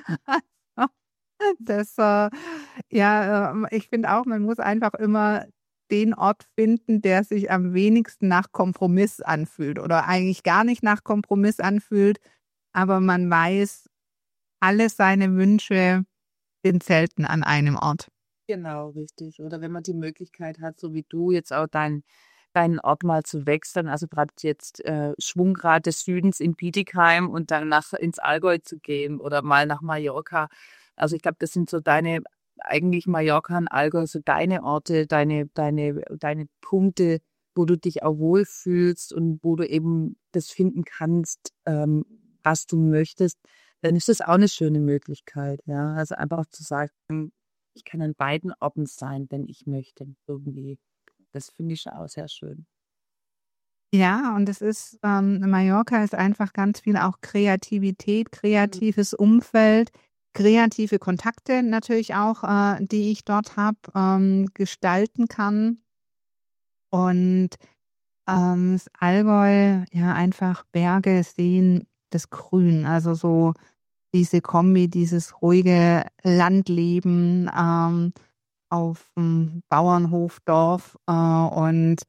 Das, äh ja, ähm, ich finde auch, man muss einfach immer den Ort finden, der sich am wenigsten nach Kompromiss anfühlt oder eigentlich gar nicht nach Kompromiss anfühlt, aber man weiß, alle seine Wünsche sind selten an einem Ort. Genau, richtig. Oder wenn man die Möglichkeit hat, so wie du jetzt auch deinen deinen Ort mal zu wechseln, also gerade jetzt äh, Schwunggrad des Südens in Bietigheim und dann nach ins Allgäu zu gehen oder mal nach Mallorca. Also ich glaube, das sind so deine, eigentlich Mallorca und Allgäu, so deine Orte, deine, deine, deine Punkte, wo du dich auch wohlfühlst und wo du eben das finden kannst, ähm, was du möchtest, dann ist das auch eine schöne Möglichkeit, ja. Also einfach zu sagen, ich kann an beiden Orten sein, wenn ich möchte, irgendwie. Das finde ich schon auch sehr schön. Ja, und es ist, ähm, Mallorca ist einfach ganz viel auch Kreativität, kreatives Umfeld, kreative Kontakte natürlich auch, äh, die ich dort habe, ähm, gestalten kann. Und ähm, das Allgäu, ja, einfach Berge, Seen, das Grün, also so diese Kombi, dieses ruhige Landleben ähm, auf dem Bauernhof, Dorf äh, und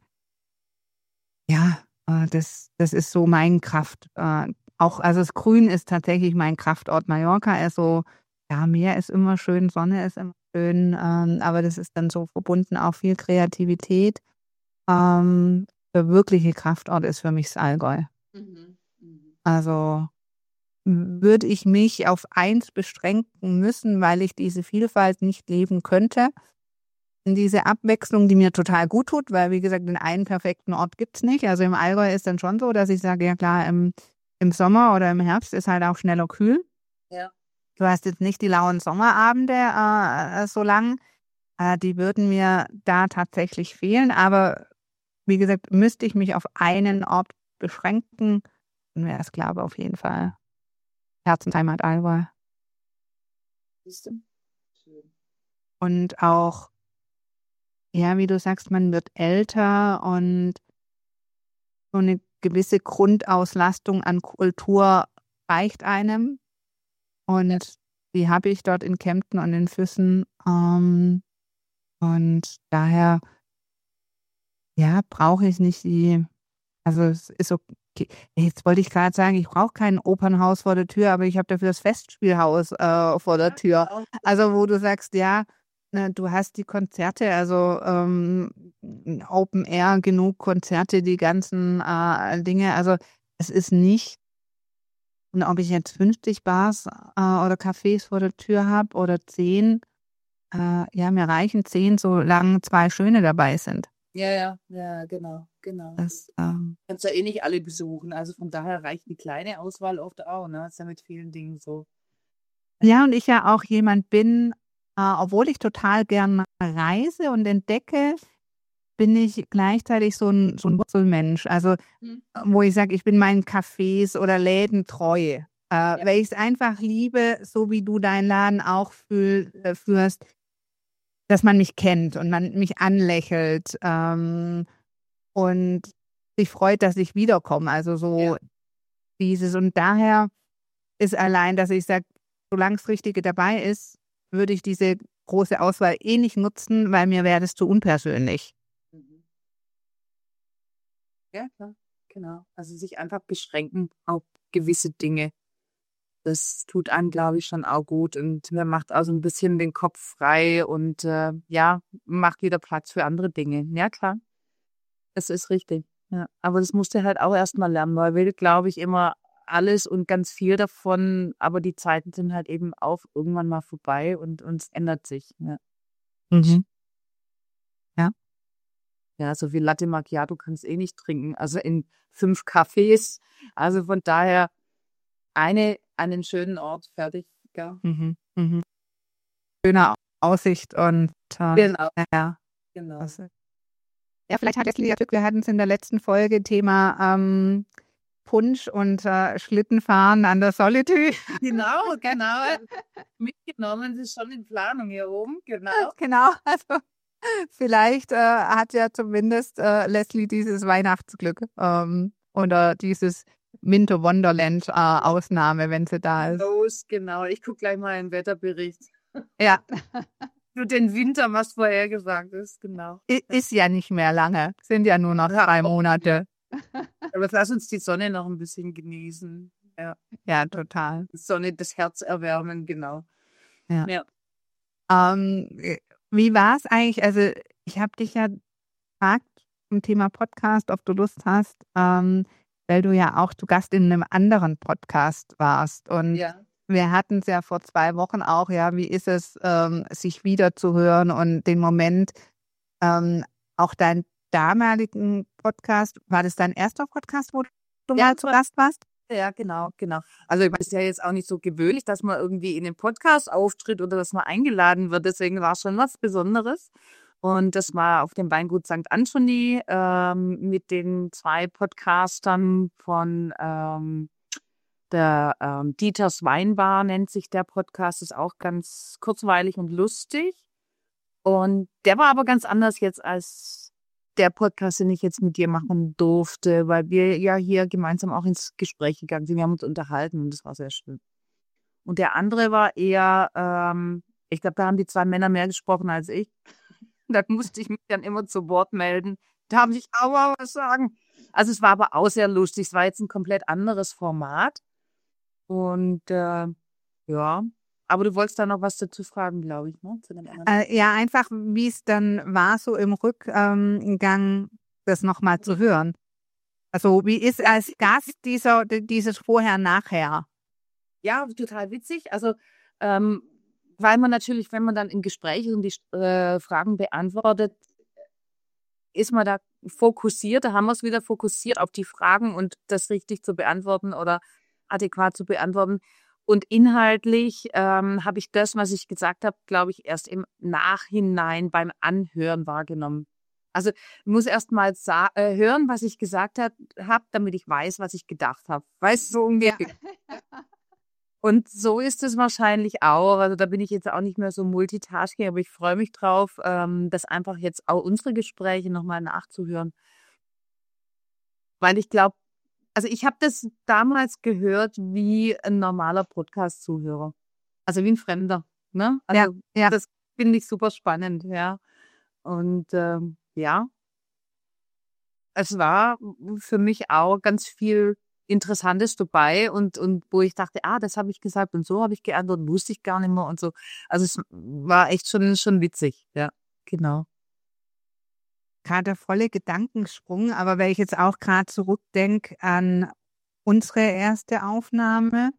ja, äh, das, das ist so mein Kraft. Äh, auch, also das Grün ist tatsächlich mein Kraftort. Mallorca ist so, ja, Meer ist immer schön, Sonne ist immer schön, ähm, aber das ist dann so verbunden auch viel Kreativität. Ähm, der wirkliche Kraftort ist für mich das Allgäu. Mhm. Mhm. Also m- würde ich mich auf eins beschränken müssen, weil ich diese Vielfalt nicht leben könnte. Diese Abwechslung, die mir total gut tut, weil wie gesagt, den einen perfekten Ort gibt's nicht. Also im Allgäu ist dann schon so, dass ich sage, ja klar, im, im Sommer oder im Herbst ist halt auch schneller kühl. Ja. Du hast jetzt nicht die lauen Sommerabende äh, so lang. Äh, die würden mir da tatsächlich fehlen. Aber wie gesagt, müsste ich mich auf einen Ort beschränken, dann wäre es, glaube ich, auf jeden Fall Herzensheimat Allgäu. Siehst du? Schön. Und auch, ja, wie du sagst, man wird älter und so eine gewisse Grundauslastung an Kultur reicht einem. Und die habe ich dort in Kempten und in Füssen. Ähm, und daher, ja, brauche ich nicht die, also es ist okay. Jetzt wollte ich gerade sagen, ich brauche kein Opernhaus vor der Tür, aber ich habe dafür das Festspielhaus äh, vor der Tür. Also wo du sagst, ja, ne, du hast die Konzerte, also ähm, Open Air, genug Konzerte, die ganzen äh, Dinge. Also es ist nicht, und ob ich jetzt fünfzig Bars äh, oder Cafés vor der Tür habe oder zehn, äh, ja, mir reichen zehn, solange zwei schöne dabei sind. Ja, ja, ja, genau, genau. Das, ähm, Kannst ja eh nicht alle besuchen. Also von daher reicht die kleine Auswahl oft auch, ne? Ist ja mit vielen Dingen so. Ja, und ich ja auch jemand bin, äh, obwohl ich total gern reise und entdecke, bin ich gleichzeitig so ein, so ein Wurzelmensch. Also, Mhm. wo ich sage, ich bin meinen Cafés oder Läden treu. Äh, weil ich es einfach liebe, so wie du deinen Laden auch fühl, äh, führst, dass man mich kennt und man mich anlächelt ähm, und sich freut, dass ich wiederkomme. Also so Ja. dieses. Und daher ist allein, dass ich sage, solange das Richtige dabei ist, würde ich diese große Auswahl eh nicht nutzen, weil mir wäre das zu unpersönlich. Mhm. Ja, klar, genau. Also sich einfach beschränken auf gewisse Dinge. Das tut einem, glaube ich, schon auch gut und man macht auch so ein bisschen den Kopf frei und äh, ja, macht wieder Platz für andere Dinge. Ja, klar, das ist richtig. Ja, aber das musst du halt auch erst mal lernen. Man will, glaube ich, immer alles und ganz viel davon, aber die Zeiten sind halt eben auch irgendwann mal vorbei und und es ändert sich. Ja. Mhm. Ja. Ja, so viel Latte Macchiato kannst eh nicht trinken, also in fünf Cafés. Also von daher eine einen schönen Ort, fertig, gell? Mhm. Mhm. Schöne Aussicht und äh, Genau, ja, genau. das, ja, vielleicht hat Leslie ja Glück, wir hatten es in der letzten Folge Thema ähm, Punsch und äh, Schlittenfahren an der Solitude. Genau, genau. Mitgenommen, das ist schon in Planung hier oben, genau. Genau, also vielleicht äh, hat ja zumindest äh, Leslie dieses Weihnachtsglück ähm, oder dieses Winter Wonderland äh, Ausnahme, wenn sie da ist. Los, genau. Ich gucke gleich mal einen Wetterbericht. Ja, Für den Winter, was vorhergesagt ist, genau. i- ist ja nicht mehr lange, sind ja nur noch drei Monate. Aber lass uns die Sonne noch ein bisschen genießen. Ja, Ja, total. die Sonne, das Herz erwärmen, genau. Ja. Ja. Ähm, wie war es eigentlich? Also ich habe dich ja gefragt zum Thema Podcast, ob du Lust hast, ähm, weil du ja auch zu Gast in einem anderen Podcast warst. Und Ja. wir hatten es ja vor zwei Wochen auch, ja, wie ist es, ähm, sich wiederzuhören und den Moment, ähm, auch deinen damaligen Podcast, war das dein erster Podcast, wo du Ja, mal zu Gast warst? Ja, genau, genau. Also ich meine, es ist ja jetzt auch nicht so gewöhnlich, dass man irgendwie in einem Podcast auftritt oder dass man eingeladen wird. Deswegen war es schon was Besonderes. Und das war auf dem Weingut Sankt Anthony ähm, mit den zwei Podcastern von ähm, der ähm, Dieters Weinbar nennt sich der Podcast, ist auch ganz kurzweilig und lustig. Und der war aber ganz anders jetzt als der Podcast, den ich jetzt mit dir machen durfte, weil wir ja hier gemeinsam auch ins Gespräch gegangen sind. Wir haben uns unterhalten und das war sehr schön. Und der andere war eher, ähm, ich glaube, da haben die zwei Männer mehr gesprochen als ich. Da musste ich mich dann immer zu Wort melden. Da haben sich auch mal was sagen. Also es war aber auch sehr lustig. Es war jetzt ein komplett anderes Format. Und äh, ja, aber du wolltest da noch was dazu fragen, glaube ich, ne? Zu dem anderen. Äh, ja, einfach, wie es dann war, so im Rückgang, das nochmal zu hören. Also wie ist als Gast dieser, dieses Vorher-Nachher? Ja, total witzig. Also ähm, weil man natürlich, wenn man dann in Gesprächen und die äh, Fragen beantwortet, ist man da fokussiert, da haben wir es wieder fokussiert auf die Fragen und das richtig zu beantworten oder adäquat zu beantworten. Und inhaltlich ähm, habe ich das, was ich gesagt habe, glaube ich, erst im Nachhinein beim Anhören wahrgenommen. Also ich muss erst mal sa- äh, hören, was ich gesagt habe, damit ich weiß, was ich gedacht habe. Weißt du, so ungefähr. Ja. Und so ist es wahrscheinlich auch. Also da bin ich jetzt auch nicht mehr so multitasking, aber ich freue mich drauf, ähm, das einfach jetzt auch unsere Gespräche nochmal nachzuhören. Weil ich glaube, also ich habe das damals gehört wie ein normaler Podcast-Zuhörer. Also wie ein Fremder. Ne? Also ja, ja. Das finde ich super spannend, ja. Und ähm, ja, es war für mich auch ganz viel Interessantes dabei und, und wo ich dachte, ah, das habe ich gesagt und so habe ich geantwortet, wusste ich gar nicht mehr und so. Also es war echt schon, schon witzig, ja, genau. Gerade der volle Gedankensprung, aber wenn ich jetzt auch gerade zurückdenke an unsere erste Aufnahme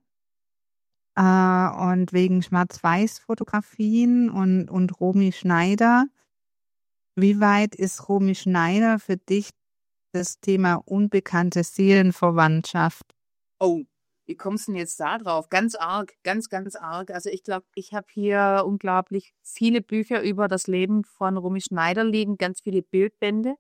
äh, und wegen Schwarz-Weiß-Fotografien und, und Romy Schneider, wie weit ist Romy Schneider für dich das Thema unbekannte Seelenverwandtschaft? Oh, wie kommst du denn jetzt da drauf? Ganz arg, ganz, ganz arg. Also ich glaube, ich habe hier unglaublich viele Bücher über das Leben von Romy Schneider liegen, ganz viele Bildbände.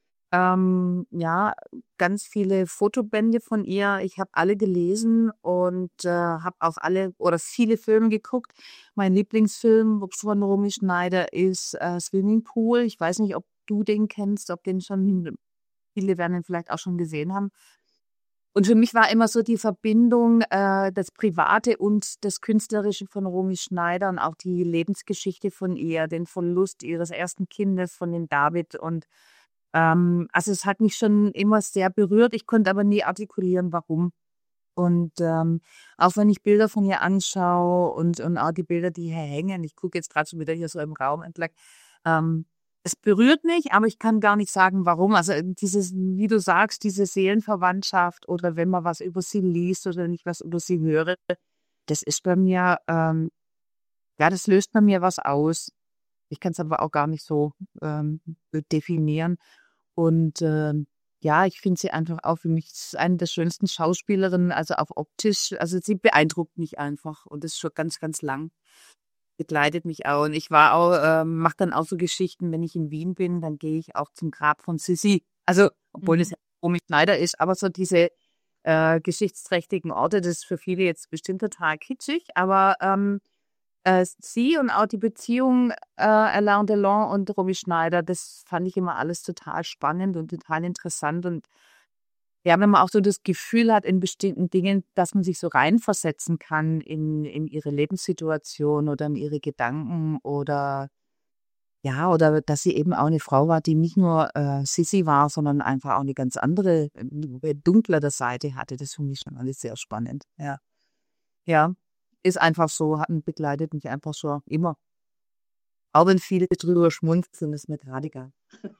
Ähm, ja, ganz viele Fotobände von ihr. Ich habe alle gelesen und äh, habe auch alle oder viele Filme geguckt. Mein Lieblingsfilm von Romy Schneider ist äh, Swimming Pool. Ich weiß nicht, ob du den kennst, ob den schon, viele werden ihn vielleicht auch schon gesehen haben. Und für mich war immer so die Verbindung, äh, das Private und das Künstlerische von Romy Schneider und auch die Lebensgeschichte von ihr, den Verlust ihres ersten Kindes, von den David. Und ähm, also es hat mich schon immer sehr berührt. Ich konnte aber nie artikulieren, warum. Und ähm, auch wenn ich Bilder von ihr anschaue und, und auch die Bilder, die hier hängen, ich gucke jetzt gerade schon wieder hier so im Raum entlang, ähm, es berührt mich, aber ich kann gar nicht sagen, warum. Also dieses, wie du sagst, diese Seelenverwandtschaft oder wenn man was über sie liest oder nicht was über sie höre, das ist bei mir, ähm, ja, das löst bei mir was aus. Ich kann es aber auch gar nicht so ähm, definieren. Und ähm, ja, ich finde sie einfach auch für mich eine der schönsten Schauspielerinnen, also auch optisch. Also sie beeindruckt mich einfach und das ist schon ganz, ganz lang. Begleitet mich auch. Und ich war auch, ähm, mache dann auch so Geschichten, wenn ich in Wien bin, dann gehe ich auch zum Grab von Sissi. Also, obwohl es ja Romy Schneider ist, aber so diese äh, geschichtsträchtigen Orte, das ist für viele jetzt bestimmt total kitschig, aber ähm, äh, sie und auch die Beziehung äh, Alain Delon und Romy Schneider, das fand ich immer alles total spannend und total interessant. Und ja, wenn man auch so das Gefühl hat in bestimmten Dingen, dass man sich so reinversetzen kann in, in ihre Lebenssituation oder in ihre Gedanken oder ja, oder dass sie eben auch eine Frau war, die nicht nur äh, Sissi war, sondern einfach auch eine ganz andere, äh, dunklere Seite hatte. Das finde ich schon alles sehr spannend. Ja, ja, ist einfach so, hat, begleitet mich einfach schon immer. Auch wenn viele drüber schmunzeln, ist mir gerade egal.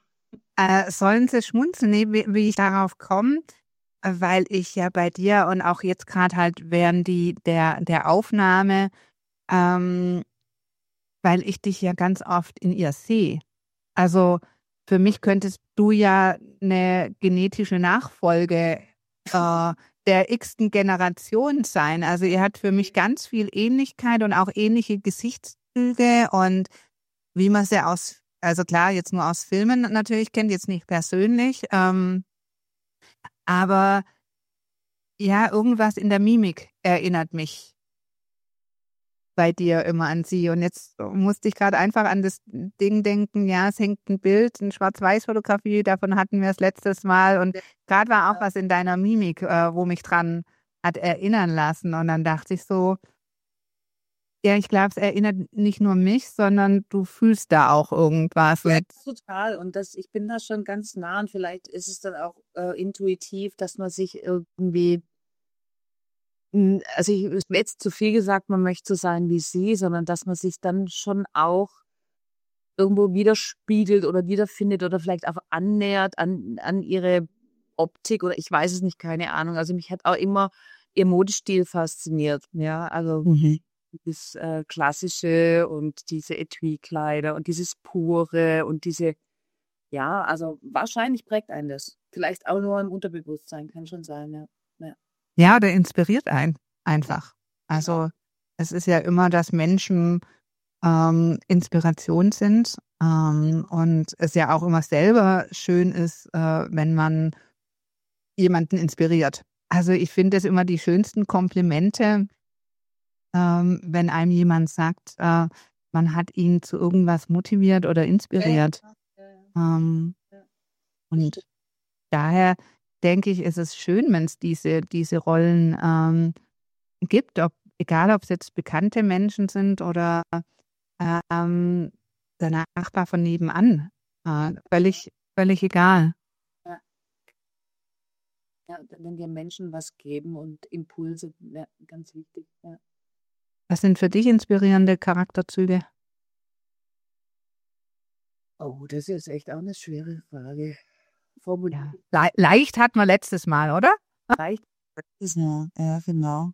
Äh, sollen sie schmunzeln, nee, wie, wie ich darauf komme, weil ich ja bei dir und auch jetzt gerade halt während die, der, der Aufnahme, ähm, weil ich dich ja ganz oft in ihr sehe. Also für mich könntest du ja eine genetische Nachfolge äh, der x-ten Generation sein. Also ihr habt für mich ganz viel Ähnlichkeit und auch ähnliche Gesichtszüge und wie man sie aus also klar, jetzt nur aus Filmen natürlich kennt, jetzt nicht persönlich, ähm, aber ja, irgendwas in der Mimik erinnert mich bei dir immer an sie. Und jetzt musste ich gerade einfach an das Ding denken, ja, es hängt ein Bild, eine Schwarz-Weiß-Fotografie, davon hatten wir es letztes Mal. Und gerade war auch was in deiner Mimik, äh, wo mich dran hat erinnern lassen. Und dann dachte ich so, ja, ich glaube, es erinnert nicht nur mich, sondern du fühlst da auch irgendwas Ja, mit. total. Und das, ich bin da schon ganz nah und vielleicht ist es dann auch äh, intuitiv, dass man sich irgendwie, mm, also ich es wäre jetzt zu viel gesagt, man möchte so sein wie sie, sondern dass man sich dann schon auch irgendwo widerspiegelt oder wiederfindet oder vielleicht auch annähert an, an ihre Optik oder ich weiß es nicht, keine Ahnung. Also mich hat auch immer ihr Modestil fasziniert. Ja, also Mhm. das äh, Klassische und diese Etui-Kleider und dieses Pure und diese, ja, also wahrscheinlich prägt einen das. Vielleicht auch nur im Unterbewusstsein, kann schon sein, ja. Ja, Ja, der inspiriert einen einfach. Also es ist ja immer, dass Menschen ähm, Inspiration sind ähm, und es ja auch immer selber schön ist, äh, wenn man jemanden inspiriert. Also ich finde es immer die schönsten Komplimente, ähm, wenn einem jemand sagt, äh, man hat ihn zu irgendwas motiviert oder inspiriert. ja, ja. Ähm, Ja. und daher denke ich, ist es schön, wenn es diese, diese Rollen ähm, gibt, ob, egal ob es jetzt bekannte Menschen sind oder ähm, der Nachbar von nebenan. Äh, völlig, völlig egal. Ja. Ja, wenn wir Menschen was geben und Impulse, ja, ganz wichtig. Ja. Was sind für dich inspirierende Charakterzüge? Oh, das ist echt auch eine schwere Frage. Formuliert Ja. Le leicht hatten wir letztes Mal, oder? leicht. Ja, ja, genau.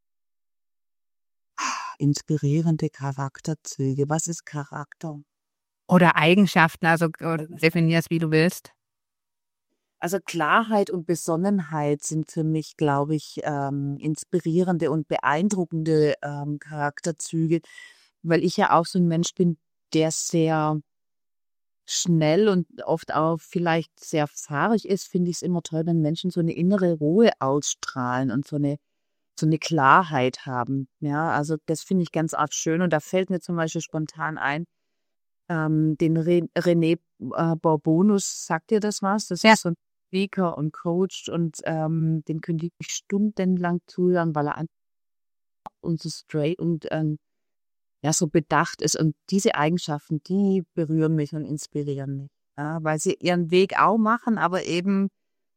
Inspirierende Charakterzüge. Was ist Charakter? Oder Eigenschaften, also definier es, wie du willst. Also Klarheit und Besonnenheit sind für mich, glaube ich, ähm, inspirierende und beeindruckende ähm, Charakterzüge, weil ich ja auch so ein Mensch bin, der sehr schnell und oft auch vielleicht sehr fahrig ist, finde ich es immer toll, wenn Menschen so eine innere Ruhe ausstrahlen und so eine so eine Klarheit haben. Ja, also das finde ich ganz arg schön und da fällt mir zum Beispiel spontan ein, ähm, den Re René äh, Bourbonus, sagt dir das was? Das Ja. ist so ein Speaker und Coach und ähm, den könnte ich stundenlang zuhören, weil er einfach und so straight und ähm, ja, so bedacht ist. Und diese Eigenschaften, die berühren mich und inspirieren mich. Ja, weil sie ihren Weg auch machen, aber eben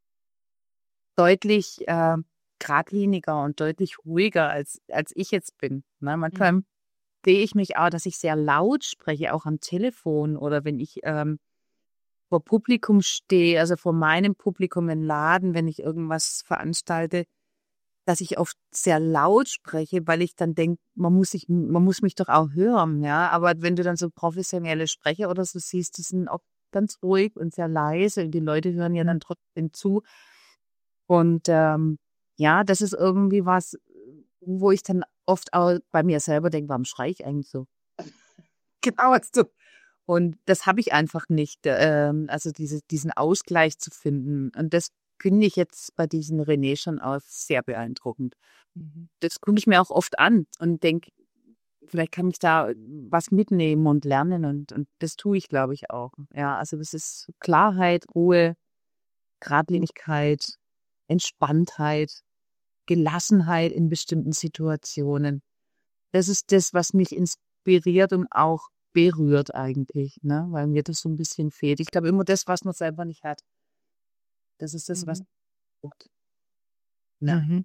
deutlich äh, geradliniger und deutlich ruhiger, als, als ich jetzt bin. Ne? Manchmal Mhm. sehe ich mich auch, dass ich sehr laut spreche, auch am Telefon oder wenn ich ähm, vor Publikum stehe, also vor meinem Publikum im Laden, wenn ich irgendwas veranstalte, dass ich oft sehr laut spreche, weil ich dann denke, man muss sich, man muss mich doch auch hören, ja. Aber wenn du dann so professionelle Sprecher oder so siehst, die sind oft ganz ruhig und sehr leise und die Leute hören ja dann trotzdem zu. Und ähm, ja, das ist irgendwie was, wo ich dann oft auch bei mir selber denke, warum schreie ich eigentlich so? Genau, als du. Und das habe ich einfach nicht, ähm, also diese, diesen Ausgleich zu finden. Und das finde ich jetzt bei diesen René schon auch sehr beeindruckend. Mhm. Das gucke ich mir auch oft an und denke, vielleicht kann ich da was mitnehmen und lernen und, und das tue ich, glaube ich, auch. Ja, also das ist Klarheit, Ruhe, Geradlinigkeit, Entspanntheit, Gelassenheit in bestimmten Situationen. Das ist das, was mich inspiriert und auch berührt eigentlich, ne? Weil mir das so ein bisschen fehlt. Ich glaube immer das, was man selber nicht hat. Das ist das, was Mhm. braucht. Ja. Mhm.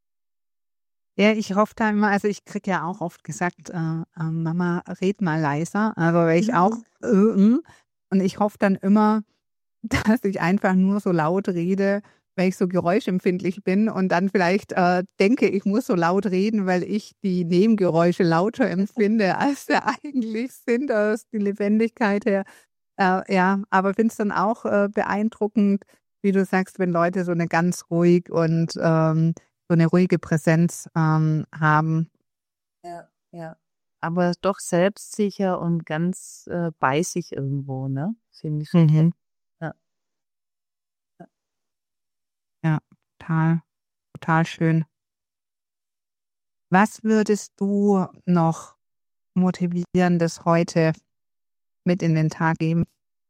Ja, ich hoffe da immer, also ich kriege ja auch oft gesagt, äh, äh, Mama, red mal leiser, aber weil ich auch, äh, äh, und ich hoffe dann immer, dass ich einfach nur so laut rede, weil ich so geräuschempfindlich bin und dann vielleicht äh, denke, ich muss so laut reden, weil ich die Nebengeräusche lauter empfinde, als sie eigentlich sind, aus die Lebendigkeit her. Äh, ja, aber finde es dann auch äh, beeindruckend, wie du sagst, wenn Leute so eine ganz ruhig und ähm, so eine ruhige Präsenz ähm, haben. Ja, ja. aber doch selbstsicher und ganz äh, bei sich irgendwo, ne? Finde ich. Mhm. Ja. Ja, total, total schön. Was würdest du noch Motivierendes heute mit in den Tag geben?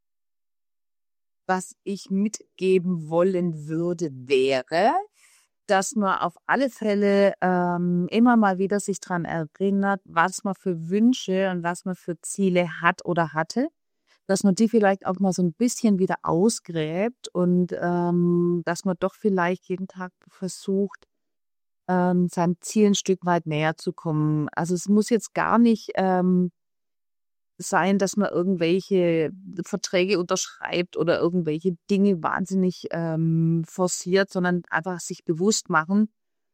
Was ich mitgeben wollen würde, wäre, dass man auf alle Fälle ähm, immer mal wieder sich dran erinnert, was man für Wünsche und was man für Ziele hat oder hatte, dass man die vielleicht auch mal so ein bisschen wieder ausgräbt und ähm, dass man doch vielleicht jeden Tag versucht, ähm, seinem Ziel ein Stück weit näher zu kommen. Also es muss jetzt gar nicht ähm, sein, dass man irgendwelche Verträge unterschreibt oder irgendwelche Dinge wahnsinnig ähm, forciert, sondern einfach sich bewusst machen,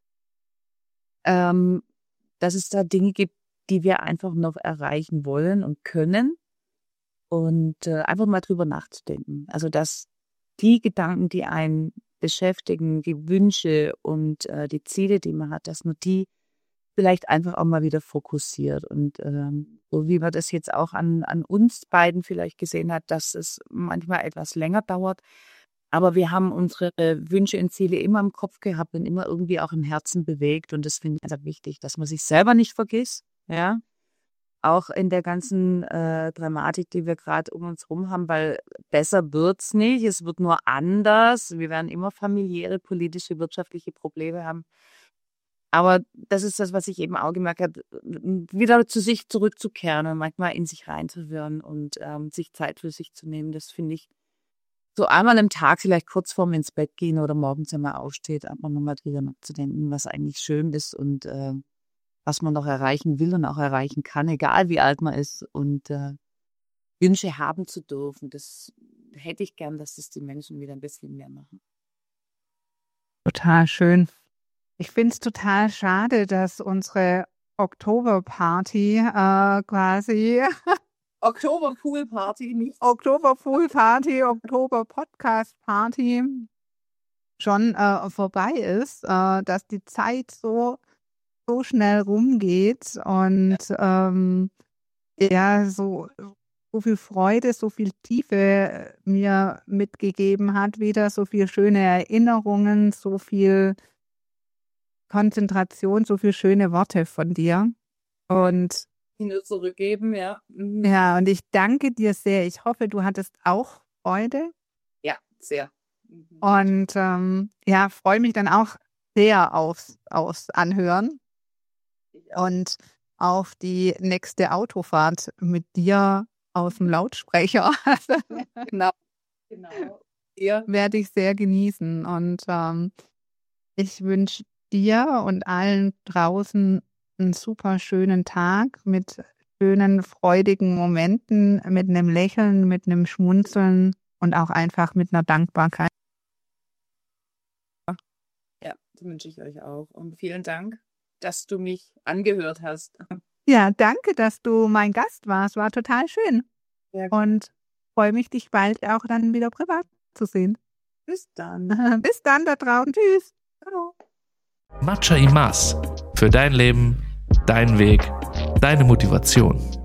ähm, dass es da Dinge gibt, die wir einfach noch erreichen wollen und können und äh, einfach mal drüber nachzudenken. Also dass die Gedanken, die einen beschäftigen, die Wünsche und äh, die Ziele, die man hat, dass man die vielleicht einfach auch mal wieder fokussiert. Und ähm, so wie man das jetzt auch an, an uns beiden vielleicht gesehen hat, dass es manchmal etwas länger dauert. Aber wir haben unsere Wünsche und Ziele immer im Kopf gehabt und immer irgendwie auch im Herzen bewegt. Und das finde ich einfach wichtig, dass man sich selber nicht vergisst. Ja, auch in der ganzen äh, Dramatik, die wir gerade um uns rum haben, weil besser wird's nicht. Es wird nur anders. Wir werden immer familiäre, politische, wirtschaftliche Probleme haben. Aber das ist das, was ich eben auch gemerkt habe, wieder zu sich zurückzukehren und manchmal in sich reinzuhören und ähm, sich Zeit für sich zu nehmen. Das finde ich so einmal im Tag, vielleicht kurz vorm ins Bett gehen oder morgens, wenn man aufsteht, einfach nochmal drüber nachzudenken, was eigentlich schön ist und äh, was man noch erreichen will und auch erreichen kann, egal wie alt man ist. Und äh, Wünsche haben zu dürfen, das hätte ich gern, dass das die Menschen wieder ein bisschen mehr machen. Total schön. Ich finde es total schade, dass unsere Oktoberparty äh, quasi Oktober-Pool-Party nicht. Oktober-Pool-Party, Oktober-Podcast-Party schon äh, vorbei ist, äh, dass die Zeit so, so schnell rumgeht und ähm, ja, so, so viel Freude, so viel Tiefe mir mitgegeben hat, wieder so viel schöne Erinnerungen, so viel Konzentration, so viel schöne Worte von dir. Und nur zurückgeben, ja. Mhm. ja, und ich danke dir sehr. Ich hoffe, du hattest auch Freude. Ja, sehr. Mhm. Und ähm, ja, freue mich dann auch sehr aufs, aufs Anhören und auf die nächste Autofahrt mit dir aus dem Lautsprecher. Genau. Genau. Ja. Werde ich sehr genießen. Und ähm, ich wünsche dir und allen draußen einen super schönen Tag mit schönen, freudigen Momenten, mit einem Lächeln, mit einem Schmunzeln und auch einfach mit einer Dankbarkeit. Ja, das wünsche ich euch auch. Und vielen Dank, dass du mich angehört hast. Ja, danke, dass du mein Gast warst. War total schön. Ja, und freue mich, dich bald auch dann wieder privat zu sehen. bis dann. Bis dann da draußen. Tschüss. Hallo. Matcha y Más. Für dein Leben, deinen Weg, deine Motivation.